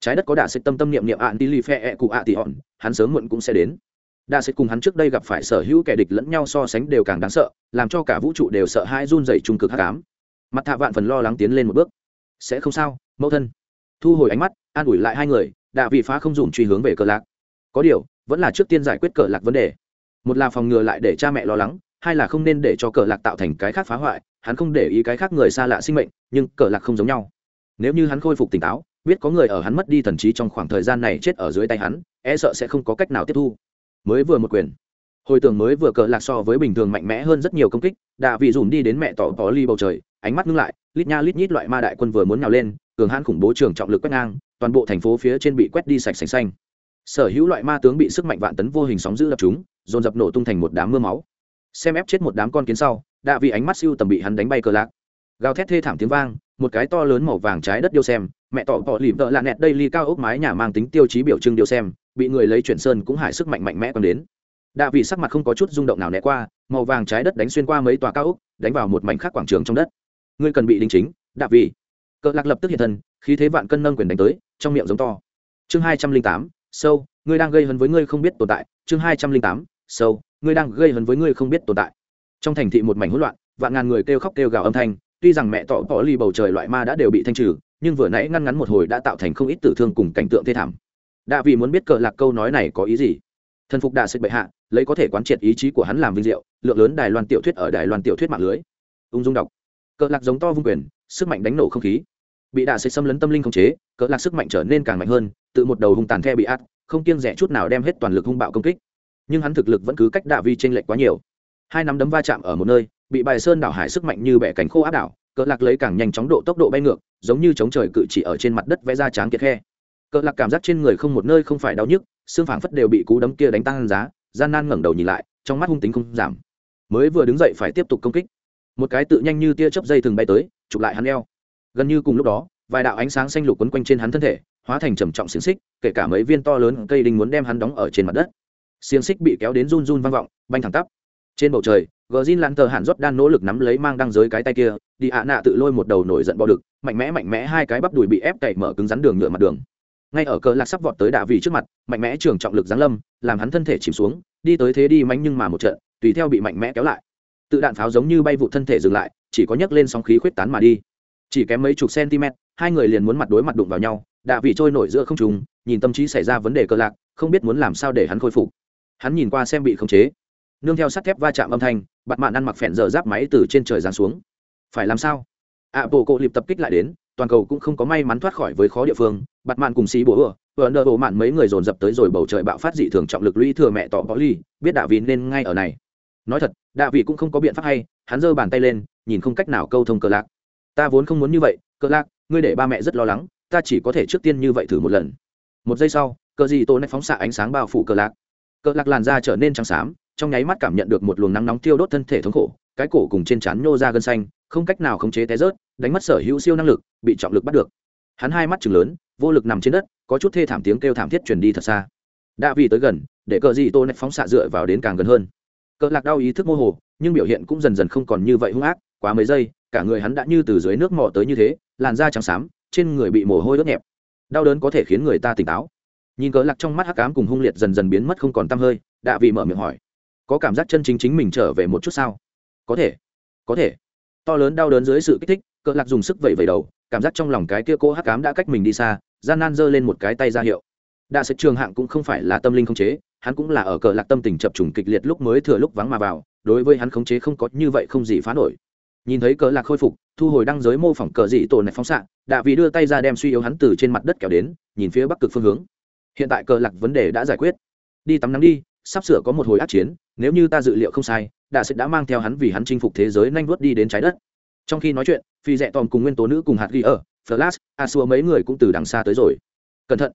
trái đất có đạ xích tâm niệm niệm ạn tí li phe ẹ cụ ạ tỉ hòn, hắn sớm muộn cũng sẽ đến. Đạ xích cùng hắn trước đây gặp phải sở hữu kẻ địch lẫn nhau so sánh đều càng đáng sợ, làm cho cả vũ trụ đều sợ hãi run rẩy trung cực hắc ám. Mặt Thạ vạn phần lo lắng tiến lên một bước. Sẽ không sao, mẫu thân. Thu hồi ánh mắt, an ủi lại hai người, Đạ vị phá không dùm truy hướng về Cờ Lạc. Có điều, vẫn là trước tiên giải quyết Cờ Lạc vấn đề. Một là phòng ngừa lại để cha mẹ lo lắng, hai là không nên để cho Cờ Lạc tạo thành cái khác phá hoại. Hắn không để ý cái khác người xa lạ sinh mệnh, nhưng Cờ Lạc không giống nhau. Nếu như hắn khôi phục tỉnh táo, biết có người ở hắn mất đi thần trí trong khoảng thời gian này chết ở dưới tay hắn, e sợ sẽ không có cách nào tiếp thu. Mới vừa một quyền, hồi tưởng mới vừa Cờ Lạc so với bình thường mạnh mẽ hơn rất nhiều công kích. Đạ vị dùm đi đến mẹ tỏ có ly bầu trời, ánh mắt ngưng lại, lít nha lít nhít loại ma đại quân vừa muốn nhào lên, cường hãn khủng bố trường trọng lực quét ngang, toàn bộ thành phố phía trên bị quét đi sạch sành xanh. Sở hữu loại ma tướng bị sức mạnh vạn tấn vô hình sóng dữ đập chúng, dồn dập nổ tung thành một đám mưa máu. Xem ép chết một đám con kiến sau, Đạ vị ánh mắt siêu tầm bị hắn đánh bay Cờ Lạc. Gào thét thê thảm tiếng vang, một cái to lớn màu vàng trái đất điêu xem, mẹ tỏ tỏ lìm tợ là nẹt đây ly cao ốc mái nhà mang tính tiêu chí biểu trưng điêu xem, bị người lấy chuyển sơn cũng hải sức mạnh mạnh mẽ còn đến. Đạ vị sắc mặt không có chút rung động nào né qua, màu vàng trái đất đánh xuyên qua mấy tòa cao ốc, đánh vào một mảnh khác quảng trường trong đất. Ngươi cần bị đính chính, Đạ vị. Cờ Lạc lập tức hiện thân, khí thế vạn cân nâng quyền đánh tới, trong miệng giống to. Chương 208, sâu, ngươi đang gây hấn với ngươi không biết tồn tại. Chương 208, sâu, ngươi đang gây hấn với ngươi không biết tồn tại. Trong thành thị một mảnh hỗn loạn, vạn ngàn người kêu khóc kêu gào âm thanh, tuy rằng mẹ tỏ bỏ ly bầu trời loại ma đã đều bị thanh trừ, nhưng vừa nãy ngăn ngắn một hồi đã tạo thành không ít tử thương cùng cảnh tượng thê thảm. Đạ vị muốn biết Cờ Lạc câu nói này có ý gì. Thần phục Đạ Xích bệ hạ, lấy có thể quán triệt ý chí của hắn làm vinh diệu, lượng lớn Đài Loan tiểu thuyết ở Đài Loan tiểu thuyết mạng lưới. Ung dung đọc. Cờ Lạc giống to vung quyền, sức mạnh đánh nổ không khí. Bị Đạ Xích xâm lấn tâm linh khống chế, Cờ Lạc sức mạnh trở nên càng mạnh hơn, tự một đầu hung tàn the bị át, không kiêng dè chút nào đem hết toàn lực hung bạo công kích. Nhưng hắn thực lực vẫn cứ cách Đạ vị chênh lệch quá nhiều. Hai nắm đấm va chạm ở một nơi, bị bài sơn đảo hải sức mạnh như bẻ cánh khô áp đảo. Cờ Lạc lấy càng nhanh chóng tốc độ bay ngược, giống như chống trời cự chỉ ở trên mặt đất vẽ ra tráng kiệt khe. Cờ Lạc cảm giác trên người không một nơi không phải đau nhức, xương phảng phất đều bị cú đấm kia đánh tăng giá, gian nan ngẩng đầu nhìn lại, trong mắt hung tính không giảm. Mới vừa đứng dậy phải tiếp tục công kích, một cái tự nhanh như tia chớp dây thường bay tới, chụp lại hắn eo. Gần như cùng lúc đó, vài đạo ánh sáng xanh lục quấn quanh trên hắn thân thể, hóa thành trầm trọng xiềng xích, kể cả mấy viên to lớn cây đinh muốn đem hắn đóng ở trên mặt đất. Xiềng xích bị kéo đến run run vang vọng, banh thẳng tắp. Trên bầu trời, Gjin Lan Tờ Hàn Jordan nỗ lực nắm lấy mang đăng giới cái tay kia, đi ạ nạ tự lôi một đầu nổi giận bò đực, mạnh mẽ hai cái bắp đùi bị ép cày mở cứng rắn đường nhựa mặt đường. Ngay ở Cờ Lạc sắp vọt tới Đạ vị trước mặt, mạnh mẽ trường trọng lực giáng lâm, làm hắn thân thể chìm xuống, đi tới thế đi mánh nhưng mà một trận, tùy theo bị mạnh mẽ kéo lại. Tự đạn pháo giống như bay vụ thân thể dừng lại, chỉ có nhấc lên sóng khí khuếch tán mà đi. Chỉ kém mấy chục cm, hai người liền muốn mặt đối mặt đụng vào nhau, Đạ vị trôi nổi giữa không trung, nhìn tâm trí xảy ra vấn đề Cờ Lạc, không biết muốn làm sao để hắn khôi phục. Hắn nhìn qua xem bị khống chế, nương theo sắt thép va chạm âm thanh, bạt mạn ăn mặc phèn giờ giáp máy từ trên trời giáng xuống. Phải làm sao? Bộ cộ liệp tập kích lại đến, toàn cầu cũng không có may mắn thoát khỏi với khó địa phương. Bạt mạn cùng xí bố vừa nợ bộ mạn mấy người dồn dập tới rồi, bầu trời bạo phát dị thường trọng lực lũy thừa mẹ tỏ có ly, biết Đạ vị nên ngay ở này. Nói thật, Đạ vị cũng không có biện pháp hay, hắn giơ bàn tay lên, nhìn không cách nào câu thông Cờ Lạc. Ta vốn không muốn như vậy, Cờ Lạc, ngươi để ba mẹ rất lo lắng, ta chỉ có thể trước tiên như vậy thử một lần. Một giây sau, cờ gì tô này phóng xạ ánh sáng bao phủ Cờ Lạc. Cờ Lạc làn da trở nên trắng xám, trong nháy mắt cảm nhận được một luồng nắng nóng thiêu đốt thân thể thống khổ, cái cổ cùng trên trán nhô ra gân xanh, không cách nào khống chế té rớt, đánh mất sở hữu siêu năng lực, bị trọng lực bắt được. Hắn hai mắt trừng lớn, vô lực nằm trên đất, có chút thê thảm tiếng kêu thảm thiết truyền đi thật xa. Đã vì tới gần, để cờ gì tô này phóng xạ dựa vào đến càng gần hơn. Cờ Lạc đau ý thức mơ hồ, nhưng biểu hiện cũng dần dần không còn như vậy hung ác, quá mấy giây, cả người hắn đã như từ dưới nước mò tới như thế, làn da trắng xám, trên người bị mồ hôi ướt nhẹp. Đau đớn có thể khiến người ta tỉnh táo. Nhìn Cờ Lạc trong mắt hắc ám cùng hung liệt dần dần biến mất không còn tăm hơi, Đạ Vị mở miệng hỏi: "Có cảm giác chân chính mình trở về một chút sao?" "Có thể." "Có thể." To lớn đau đớn dưới sự kích thích, Cờ Lạc dùng sức vẩy vẩy đầu, cảm giác trong lòng cái kia cô hắc ám đã cách mình đi xa, gian nan giơ lên một cái tay ra hiệu. Đạ Sệt Trường Hạng cũng không phải là tâm linh khống chế, hắn cũng là ở Cờ Lạc tâm tình chập trùng kịch liệt lúc mới thừa lúc vắng mà vào, đối với hắn khống chế không có như vậy không gì phá nổi. Nhìn thấy Cờ Lạc khôi phục, thu hồi đăng giới mô phỏng cờ dị tổ này phóng xạ, Đạ Vị đưa tay ra đem suy yếu hắn từ trên mặt đất kéo đến, nhìn phía bắc cực phương hướng. Hiện tại Cờ Lạc vấn đề đã giải quyết, đi tắm nắng đi, sắp sửa có một hồi ác chiến, nếu như ta dự liệu không sai, Đạ Sệt đã mang theo hắn vì hắn chinh phục thế giới nhanh vuốt đi đến trái đất. Trong khi nói chuyện, Phi Rẽ Tòm cùng nguyên tố nữ cùng hạt ghi ở Flash, Asua mấy người cũng từ đằng xa tới rồi. Cẩn thận,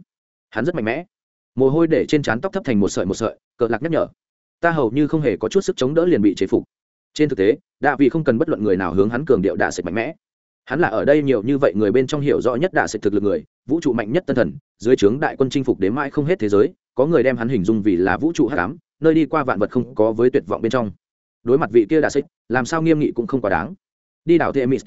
hắn rất mạnh mẽ. Mồ hôi để trên trán tóc thấp thành một sợi, Cờ Lạc nhắc nhở. Ta hầu như không hề có chút sức chống đỡ liền bị chế phục. Trên thực tế, Đạ Vị không cần bất luận người nào hướng hắn cường điệu Đạ Sệt mạnh mẽ. Hắn là ở đây nhiều như vậy người bên trong hiểu rõ nhất Đạ Sệt thực lực người, vũ trụ mạnh nhất tân thần, dưới trướng đại quân chinh phục đến mãi không hết thế giới, có người đem hắn hình dung vì là vũ trụ hắc ám, nơi đi qua vạn vật không có với tuyệt vọng bên trong. Đối mặt vị kia Đạ Sệt, làm sao nghiêm nghị cũng không quá đáng. Đi đảo Themis ký dạ,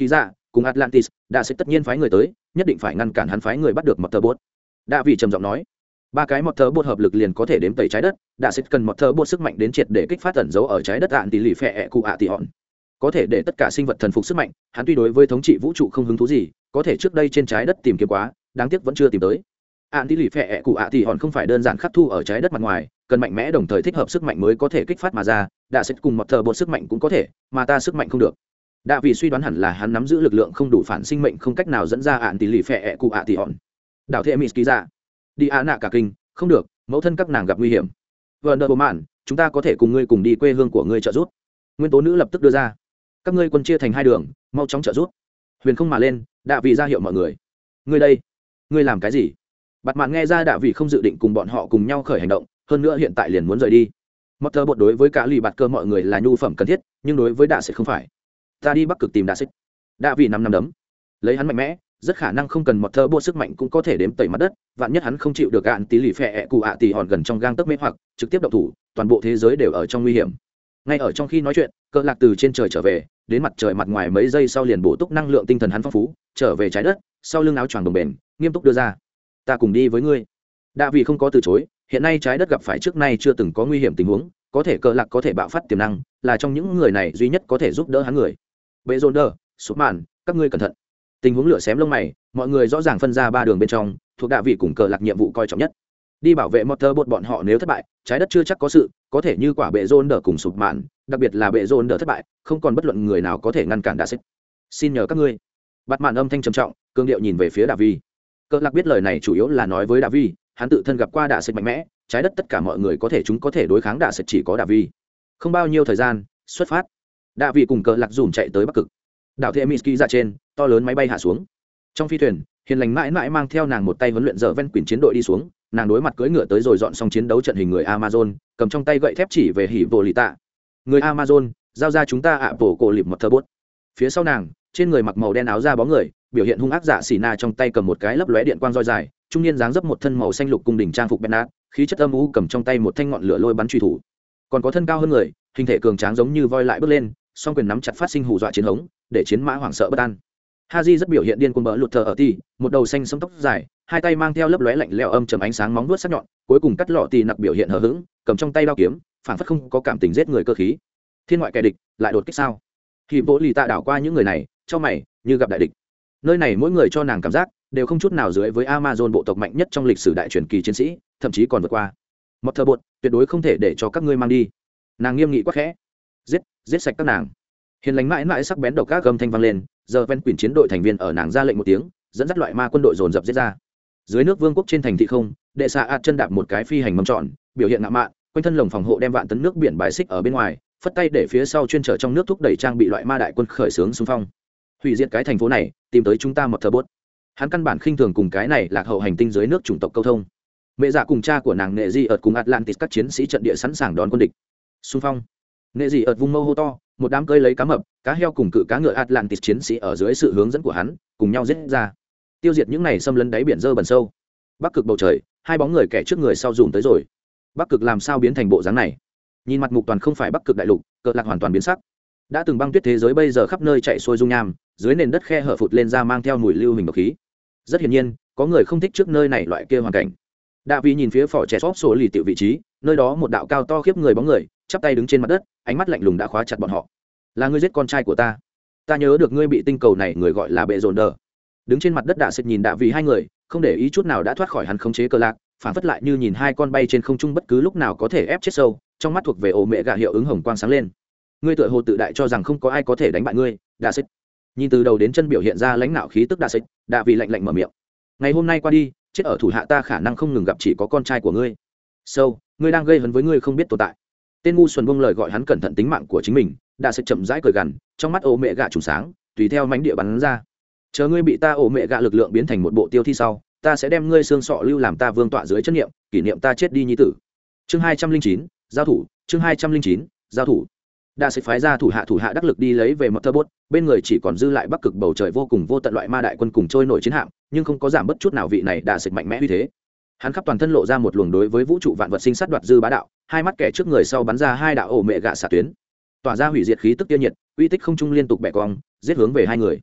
cùng Atlantis đã sẽ tất nhiên phái người tới, nhất định phải ngăn cản hắn phái người bắt được Motorbot. Đạ vị trầm giọng nói, ba cái Motorbot hợp lực liền có thể đếm tẩy trái đất, đã sẽ cần Motorbot sức mạnh đến triệt để kích phát tẩn giấu ở trái đất ạn tỷ lì phệ cụ ạ tỷ hòn, có thể để tất cả sinh vật thần phục sức mạnh. Hắn tuy đối với thống trị vũ trụ không hứng thú gì, có thể trước đây trên trái đất tìm kiếm quá, đáng tiếc vẫn chưa tìm tới. Ạn tỷ lì phệ cụ ạ tỷ hòn không phải đơn giản khắc thu ở trái đất mặt ngoài, cần mạnh mẽ đồng thời thích hợp sức mạnh mới có thể kích phát mà ra. Đã sẽ cùng Motorbot sức mạnh cũng có thể, mà ta sức mạnh không được. Đạ vị suy đoán hẳn là hắn nắm giữ lực lượng không đủ phản sinh mệnh, không cách nào dẫn ra ạn tỷ lì phệ cụ ạ tỷ hòn. Đảo thệ Mitsuki ra đi á nạ cả kinh, không được, mẫu thân các nàng gặp nguy hiểm. Wonder Woman, chúng ta có thể cùng ngươi cùng đi quê hương của ngươi trợ giúp. Nguyên tố nữ lập tức đưa ra, các ngươi quân chia thành hai đường, mau chóng trợ giúp. Huyền không mà lên, Đạ vị ra hiệu mọi người. Ngươi đây, ngươi làm cái gì? Bạt mạn nghe ra Đạ vị không dự định cùng bọn họ cùng nhau khởi hành động, hơn nữa hiện tại liền muốn rời đi. Motor bột đối với cả lì bạt cơ mọi người là nhu phẩm cần thiết, nhưng đối với Đạ sẽ không phải. Ta đi Bắc Cực tìm Đạ Xích. Đạ vị năm đấm, lấy hắn mạnh mẽ, rất khả năng không cần một thơ bộ sức mạnh cũng có thể đếm tẩy mặt đất. Vạn nhất hắn không chịu được ạn tí lì phệ cụ ạ tỷ hòn gần trong gang tấc mê hoặc trực tiếp động thủ, toàn bộ thế giới đều ở trong nguy hiểm. Ngay ở trong khi nói chuyện, Cờ Lạc từ trên trời trở về, đến mặt trời mặt ngoài mấy giây sau liền bổ túc năng lượng tinh thần hắn phong phú, trở về trái đất, sau lưng áo choàng đồng bền, nghiêm túc đưa ra, ta cùng đi với ngươi. Đạ vị không có từ chối, hiện nay trái đất gặp phải trước nay chưa từng có nguy hiểm tình huống, có thể Cờ Lạc có thể bạo phát tiềm năng, là trong những người này duy nhất có thể giúp đỡ hắn người. Bệ Dồn Đờ, Sụp Màn, các ngươi cẩn thận. Tình huống lửa xém lông mày, mọi người rõ ràng phân ra ba đường bên trong, thuộc Đạ vị cùng Cờ Lạc nhiệm vụ coi trọng nhất. Đi bảo vệ Motorbot bọn họ nếu thất bại, trái đất chưa chắc có sự, có thể như quả Bệ Dồn Đờ cùng Sụp Màn, đặc biệt là Bệ Dồn Đờ thất bại, không còn bất luận người nào có thể ngăn cản Đạ Xích. Xin nhờ các ngươi. Bạt mạn âm thanh trầm trọng, cương điệu nhìn về phía Đạ vị. Cờ Lạc biết lời này chủ yếu là nói với Đạ vị, hắn tự thân gặp qua Đạ Xích mạnh mẽ, trái đất tất cả mọi người có thể chúng có thể đối kháng Đạ Xích chỉ có Đạ vị. Không bao nhiêu thời gian, xuất phát. Đạ vị cùng Cờ Lạc dùm chạy tới Bắc Cực. Đảo Thệ Mitsuki ra trên, to lớn máy bay hạ xuống. Trong phi thuyền, Hiền Lành mãi mãi mang theo nàng một tay huấn luyện giờ ven quyển chiến đội đi xuống, nàng đối mặt cưỡi ngựa tới rồi dọn xong chiến đấu trận hình người Amazon, cầm trong tay gậy thép chỉ về hỉ bộ lì tạ. Người Amazon, giao ra chúng ta ạ bổ cổ lịp một thơ bốt. Phía sau nàng, trên người mặc màu đen áo da bó người, biểu hiện hung ác dạ xỉ na trong tay cầm một cái lấp lóe điện quang roi dài, trung niên dáng dấp một thân màu xanh lục cung đỉnh trang phục Bernard, khí chất âm u cầm trong tay một thanh ngọn lửa lôi bắn truy thủ. Còn có thân cao hơn người, hình thể cường tráng giống như voi lại bước lên, song quyền nắm chặt phát sinh hù dọa chiến hống, để chiến mã hoảng sợ bất an. Haji rất biểu hiện điên cuồng bỡ lụt thờ ở ti, một đầu xanh sẫm tóc dài, hai tay mang theo lấp lóe lạnh lẽo âm trầm ánh sáng móng vuốt sắc nhọn, cuối cùng cắt lọ tì nặc biểu hiện hờ hững, cầm trong tay đao kiếm, phản phất không có cảm tình giết người cơ khí. Thiên ngoại kẻ địch, lại đột kích sao? Khi Bố Lì Tạ đảo qua những người này, cho mày, như gặp đại địch. Nơi này mỗi người cho nàng cảm giác đều không chút nào dưới với Amazon bộ tộc mạnh nhất trong lịch sử đại truyền kỳ chiến sĩ, thậm chí còn vượt qua. Một thờ bột, tuyệt đối không thể để cho các ngươi mang đi. Nàng nghiêm nghị quát khẽ, giết sạch các nàng. Hiền Lành mãi mãi sắc bén độc các gầm thanh vang lên, giờ ven quyển chiến đội thành viên ở nàng ra lệnh một tiếng, dẫn dắt loại ma quân đội dồn dập giết ra. Dưới nước vương quốc trên thành thị không, đệ xạ ạt chân đạp một cái phi hành mâm tròn, biểu hiện ngạo mạn, quanh thân lồng phòng hộ đem vạn tấn nước biển bài xích ở bên ngoài, phất tay để phía sau chuyên trở trong nước thúc đẩy trang bị loại ma đại quân khởi xướng xung phong. Hủy diệt cái thành phố này, tìm tới chúng ta một thờ bốt. Hắn căn bản khinh thường cùng cái này lạc hậu hành tinh dưới nước chủng tộc câu thông. Mẹ dạ cùng cha của nàng Nghệ Di ợt cùng Atlantis các chiến sĩ trận địa sẵn sàng đón quân địch. Xung phong. Nghệ Di ợt vung mâu hô to, một đám cơi lấy cá mập, cá heo cùng cự cá ngựa Atlantis chiến sĩ ở dưới sự hướng dẫn của hắn, cùng nhau giết ra, tiêu diệt những này xâm lấn đáy biển dơ bẩn sâu. Bắc Cực bầu trời, hai bóng người kẻ trước người sau dùm tới rồi. Bắc Cực làm sao biến thành bộ dáng này? Nhìn mặt mục toàn không phải Bắc Cực đại lục, Cờ Lạc hoàn toàn biến sắc. Đã từng băng tuyết thế giới bây giờ khắp nơi chạy xuôi dung nham, dưới nền đất khe hở phụt lên ra mang theo mùi lưu hình độc khí. Rất hiển nhiên, có người không thích trước nơi này loại kia hoàn cảnh. Đạ vị nhìn phía phỏ trẻ xóp sổ lì tiểu vị trí, nơi đó một đạo cao to khiếp người bóng người, chắp tay đứng trên mặt đất, ánh mắt lạnh lùng đã khóa chặt bọn họ. Là ngươi giết con trai của ta. Ta nhớ được ngươi bị tinh cầu này người gọi là Bệ Dồn Đờ. Đứng trên mặt đất Đạ Sệt nhìn Đạ vị hai người, không để ý chút nào đã thoát khỏi hắn khống chế Cờ Lạc, phản phất lại như nhìn hai con bay trên không trung bất cứ lúc nào có thể ép chết sâu, trong mắt thuộc về ổ mẹ gà hiệu ứng hồng quang sáng lên. Ngươi tựa hồ tự đại cho rằng không có ai có thể đánh bại ngươi, Đạ Sệt. Nhìn từ đầu đến chân biểu hiện ra lãnh nạo khí tức Đạ Sệt, Đạ vị lạnh lạnh mở miệng. Ngày hôm nay qua đi, chết ở thủ hạ ta khả năng không ngừng gặp chỉ có con trai của ngươi. Sâu, ngươi đang gây hấn với ngươi không biết tồn tại. Tên ngu xuẩn buông lời gọi hắn cẩn thận tính mạng của chính mình, Đạ Sệt chậm rãi cười gằn, trong mắt ổ mẹ gà trùng sáng, tùy theo mánh địa bắn ra. Chờ ngươi bị ta ổ mẹ gà lực lượng biến thành một bộ tiêu thi sau, ta sẽ đem ngươi xương sọ lưu làm ta vương tọa dưới chân niệm, kỷ niệm ta chết đi nhi tử. Chương 209, giao thủ, chương 209, giao thủ. Đạ Sệt phái ra thủ hạ đắc lực đi lấy về Motorbot, bên người chỉ còn dư lại Bắc Cực bầu trời vô cùng vô tận loại ma đại quân cùng trôi nổi chiến hạm, nhưng không có giảm bất chút nào vị này Đạ Sệt mạnh mẽ uy thế. Hắn khắp toàn thân lộ ra một luồng đối với vũ trụ vạn vật sinh sát đoạt dư bá đạo, hai mắt kẻ trước người sau bắn ra hai đạo ổ mẹ gạ xạ tuyến, tỏa ra hủy diệt khí tức tiêu nhiệt, uy tích không trung liên tục bẻ cong, giết hướng về hai người.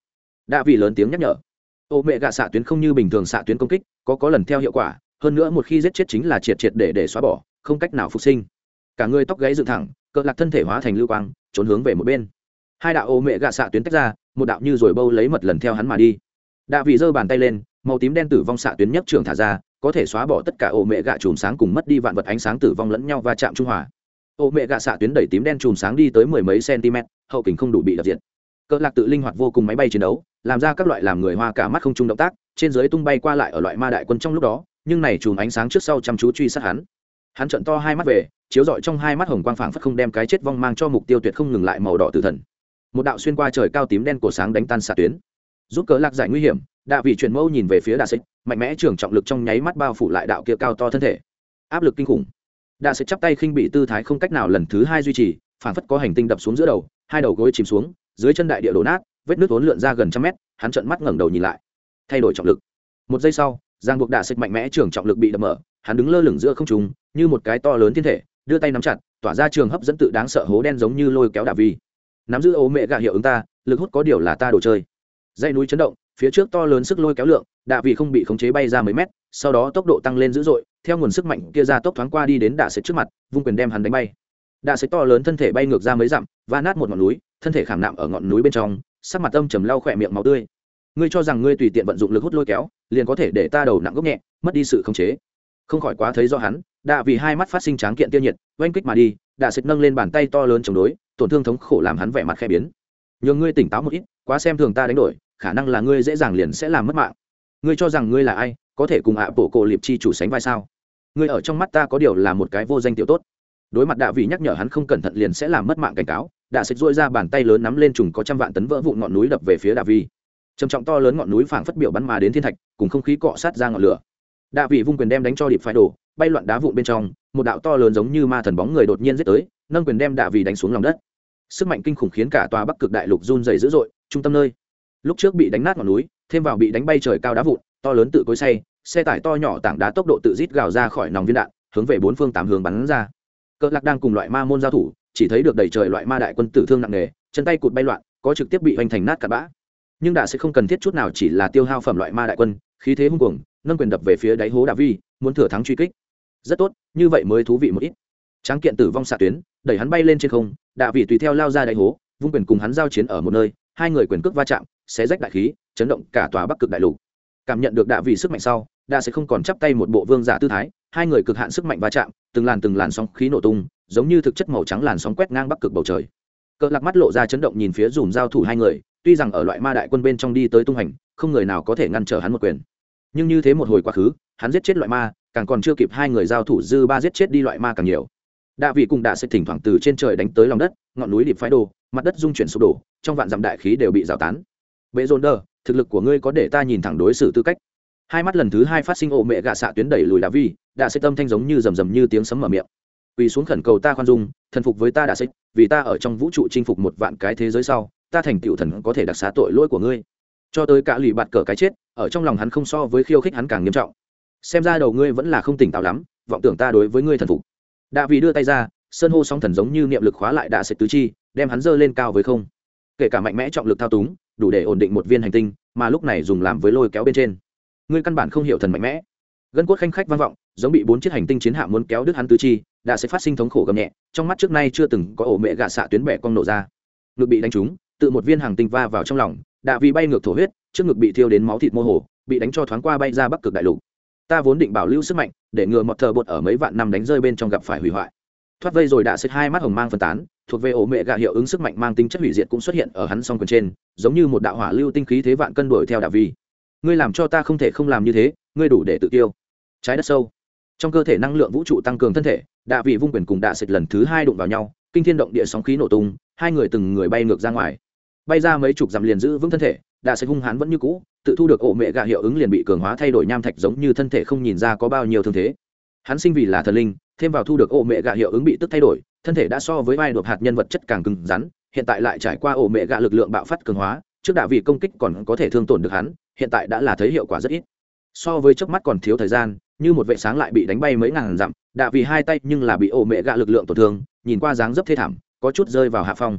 Đã vì lớn tiếng nhắc nhở. Ô mẹ gạ xạ tuyến không như bình thường xạ tuyến công kích, có lần theo hiệu quả, hơn nữa một khi giết chết chính là triệt để xóa bỏ, không cách nào phục sinh. Cả người tóc gáy dựng thẳng, cỡ lạc thân thể hóa thành lưu quang, trốn hướng về một bên. Hai đạo ô mẹ gạ xạ tuyến tách ra, một đạo như rồi bâu lấy mật lần theo hắn mà đi. Đã vì giơ bàn tay lên, màu tím đen tử vong xạ tuyến nhất trường thả ra, có thể xóa bỏ tất cả ô mẹ gạ chùm sáng cùng mất đi vạn vật ánh sáng tử vong lẫn nhau va chạm trung hòa. Ô mẹ gạ xạ tuyến đẩy tím đen chùm sáng đi tới mười mấy cm, hậu kình không đủ bị đập diệt. Cỡ lạc tự linh hoạt vô cùng máy bay chiến đấu, làm ra các loại làm người hoa cả mắt không trung động tác, trên dưới tung bay qua lại ở loại ma đại quân trong lúc đó, nhưng này chùm ánh sáng trước sau chăm chú truy sát hắn. Hắn trợn to hai mắt về, chiếu rọi trong hai mắt hồng quang phảng phất không đem cái chết vong mang cho mục tiêu tuyệt không ngừng lại màu đỏ tử thần. Một đạo xuyên qua trời cao tím đen cổ sáng đánh tan xạ tuyến, giúp Cỡ lạc giải nguy hiểm. Đạ vị chuyển mâu nhìn về phía Đạ Xích, mạnh mẽ trường trọng lực trong nháy mắt bao phủ lại đạo kia cao to thân thể, áp lực kinh khủng. Đạ Xích chắp tay khinh bị tư thái không cách nào lần thứ hai duy trì, phảng phất có hành tinh đập xuống giữa đầu, hai đầu gối chìm xuống, dưới chân đại địa đổ nát, vết nước uốn lượn ra gần trăm mét. Hắn trợn mắt ngẩng đầu nhìn lại, thay đổi trọng lực. Một giây sau, giang buộc Đạ Xích mạnh mẽ trường trọng lực bị đập mở, hắn đứng lơ lửng giữa không trung, như một cái to lớn thiên thể, đưa tay nắm chặt, tỏa ra trường hấp dẫn tự đáng sợ hố đen giống như lôi kéo Đạ Vi. Nắm giữ ô mẹ gạ hiệu ứng ta, lực hút có điều là ta đồ chơi. Dãy núi chấn động, phía trước to lớn sức lôi kéo lượng, Đạ vị không bị khống chế bay ra mấy mét, sau đó tốc độ tăng lên dữ dội, theo nguồn sức mạnh kia ra tốc thoáng qua đi đến Đạ Sệt trước mặt, vung quyền đem hắn đánh bay. Đạ Sệt to lớn thân thể bay ngược ra mấy dặm, va nát một ngọn núi, thân thể khảm nạm ở ngọn núi bên trong, sắc mặt âm trầm lau khỏe miệng máu tươi. Ngươi cho rằng ngươi tùy tiện vận dụng lực hút lôi kéo, liền có thể để ta đầu nặng gốc nhẹ, mất đi sự khống chế. Không khỏi quá thấy rõ hắn, Đạ vị hai mắt phát sinh tráng kiện tiêu nhiệt, oanh kích mà đi, Đạ Sệt nâng lên bàn tay to lớn chống đối, tổn thương thống khổ làm hắn vẻ mặt khẽ biến. Nhưng ngươi tỉnh táo một ít, quá xem thường ta đánh đổi, khả năng là ngươi dễ dàng liền sẽ làm mất mạng. Ngươi cho rằng ngươi là ai, có thể cùng ạ bộ cổ liệp chi chủ sánh vai sao? Ngươi ở trong mắt ta có điều là một cái vô danh tiểu tốt. Đối mặt Đạ vị nhắc nhở hắn không cẩn thận liền sẽ làm mất mạng cảnh cáo, Đạ Sệt duỗi ra bàn tay lớn nắm lên trùng có trăm vạn tấn vỡ vụn ngọn núi đập về phía Đạ vị. Trầm trọng to lớn ngọn núi phảng phất biểu bắn mà đến thiên thạch, cùng không khí cọ sát ra ngọn lửa. Đạ vị vung quyền đem đánh cho điệp phái đổ, bay loạn đá vụn bên trong, một đạo to lớn giống như ma thần bóng người đột nhiên giết tới, nâng quyền đem Đạ vị đánh xuống lòng đất. Sức mạnh kinh khủng khiến cả tòa Bắc Cực đại lục run rẩy dữ dội, trung tâm nơi lúc trước bị đánh nát ngọn núi, thêm vào bị đánh bay trời cao đá vụn, to lớn tự cối xe tải to nhỏ tảng đá tốc độ tự rít gào ra khỏi nòng viên đạn, hướng về bốn phương tám hướng bắn ra. Cỡ lạc đang cùng loại ma môn giao thủ, chỉ thấy được đầy trời loại ma đại quân tử thương nặng nề, chân tay cụt bay loạn, có trực tiếp bị hoành thành nát cát bã. Nhưng đã sẽ không cần thiết chút nào, chỉ là tiêu hao phẩm loại ma đại quân, khí thế hung cuồng, nâng quyền đập về phía đáy hố Đạ Vi, muốn thừa thắng truy kích. Rất tốt, như vậy mới thú vị một ít. Tráng kiện tử vong xạ tuyến, đẩy hắn bay lên trên không, Đạ Vi tùy theo lao ra đáy hố, vung quyền cùng hắn giao chiến ở một nơi, hai người quyền cước va chạm, xé rách đại khí, chấn động cả tòa Bắc Cực đại lục. Cảm nhận được Đạ Vi sức mạnh sau, Đạ sẽ không còn chắp tay một bộ vương giả tư thái, hai người cực hạn sức mạnh va chạm, từng làn sóng khí nổ tung, giống như thực chất màu trắng làn sóng quét ngang Bắc Cực bầu trời. Cỡ lạc mắt lộ ra chấn động nhìn phía dùm giao thủ hai người, tuy rằng ở loại ma đại quân bên trong đi tới tung hành, không người nào có thể ngăn trở hắn một quyền, nhưng như thế một hồi quá khứ, hắn giết chết loại ma, càng còn chưa kịp hai người giao thủ dư ba giết chết đi loại ma càng nhiều. Đạ vị cùng Đạ sẽ thỉnh thoảng từ trên trời đánh tới lòng đất, ngọn núi điệp phái đồ, mặt đất rung chuyển sụp đổ, trong vạn dặm đại khí đều bị rào tán. Bệ Dồn Đờ, thực lực của ngươi có để ta nhìn thẳng đối xử tư cách. Hai mắt lần thứ hai phát sinh ổ mẹ gạ xạ tuyến đẩy lùi Đạ Vi, Đạ sẽ tâm thanh giống như rầm như tiếng sấm mở miệng. Quỳ xuống khẩn cầu ta khoan dung, thần phục với ta Đạ sẽ, vì ta ở trong vũ trụ chinh phục một vạn cái thế giới sau, ta thành tựu thần có thể đặc xá tội lỗi của ngươi. Cho tới cả lì bạt cờ cái chết, ở trong lòng hắn không so với khiêu khích hắn càng nghiêm trọng. Xem ra đầu ngươi vẫn là không tỉnh táo lắm, vọng tưởng ta đối với ngươi thần phục. Đạ Vi đưa tay ra, sơn hô sóng thần giống như niệm lực khóa lại Đạ sẽ tứ chi, đem hắn dơ lên cao với không. Kể cả mạnh mẽ trọng lực thao túng, đủ để ổn định một viên hành tinh, mà lúc này dùng làm với lôi kéo bên trên. Ngươi căn bản không hiểu thần mạnh mẽ. Gân cốt khanh khách vang vọng, giống bị bốn chiếc hành tinh chiến hạm muốn kéo đứt hắn tứ chi, Đạ sẽ phát sinh thống khổ gầm nhẹ, trong mắt trước nay chưa từng có ổ mẹ gạ xạ tuyến bẻ cong nổ ra. Ngực bị đánh trúng, tự một viên hàng tinh va vào trong lòng, Đạ Vi bay ngược thổ huyết, trước ngực bị thiêu đến máu thịt mơ hồ, bị đánh cho thoáng qua bay ra Bắc Cực đại lục. Ta vốn định bảo lưu sức mạnh, để ngừa một thờ bột ở mấy vạn năm đánh rơi bên trong gặp phải hủy hoại. Thoát vây rồi Đạ sẽ hai mắt hồng mang phân tán, thuộc về ổ mẹ gạ hiệu ứng sức mạnh mang tính chất hủy diệt cũng xuất hiện ở hắn song quyền trên, giống như một đạo hỏa lưu tinh khí thế vạn cân đuổi theo Đạ Vi. Ngươi làm cho ta không thể không làm như thế, ngươi đủ để tự tiêu. Trái đất sâu, trong cơ thể năng lượng vũ trụ tăng cường thân thể, Đạ Vi vung quyền cùng Đạ Sệt lần thứ hai đụng vào nhau, kinh thiên động địa sóng khí nổ tung, hai người từng người bay ngược ra ngoài, bay ra mấy chục dặm liền giữ vững thân thể. Đạ Sệt hung hãn vẫn như cũ, tự thu được ổ mẹ gạ hiệu ứng liền bị cường hóa thay đổi nham thạch, giống như thân thể không nhìn ra có bao nhiêu thương thế. Hắn sinh vì là thần linh, thêm vào thu được ổ mẹ gạ hiệu ứng bị tức thay đổi, thân thể đã so với vai đột hạt nhân vật chất càng cứng rắn, hiện tại lại trải qua ổ mẹ gạ lực lượng bạo phát cường hóa, trước Đạ Vi công kích còn có thể thương tổn được hắn, hiện tại đã là thấy hiệu quả rất ít. So với chớp mắt còn thiếu thời gian, như một vệ sáng lại bị đánh bay mấy ngàn dặm, Đạ Vi hai tay nhưng là bị ổ mẹ gạ lực lượng tổn thương, nhìn qua dáng dấp thê thảm, có chút rơi vào hạ phong.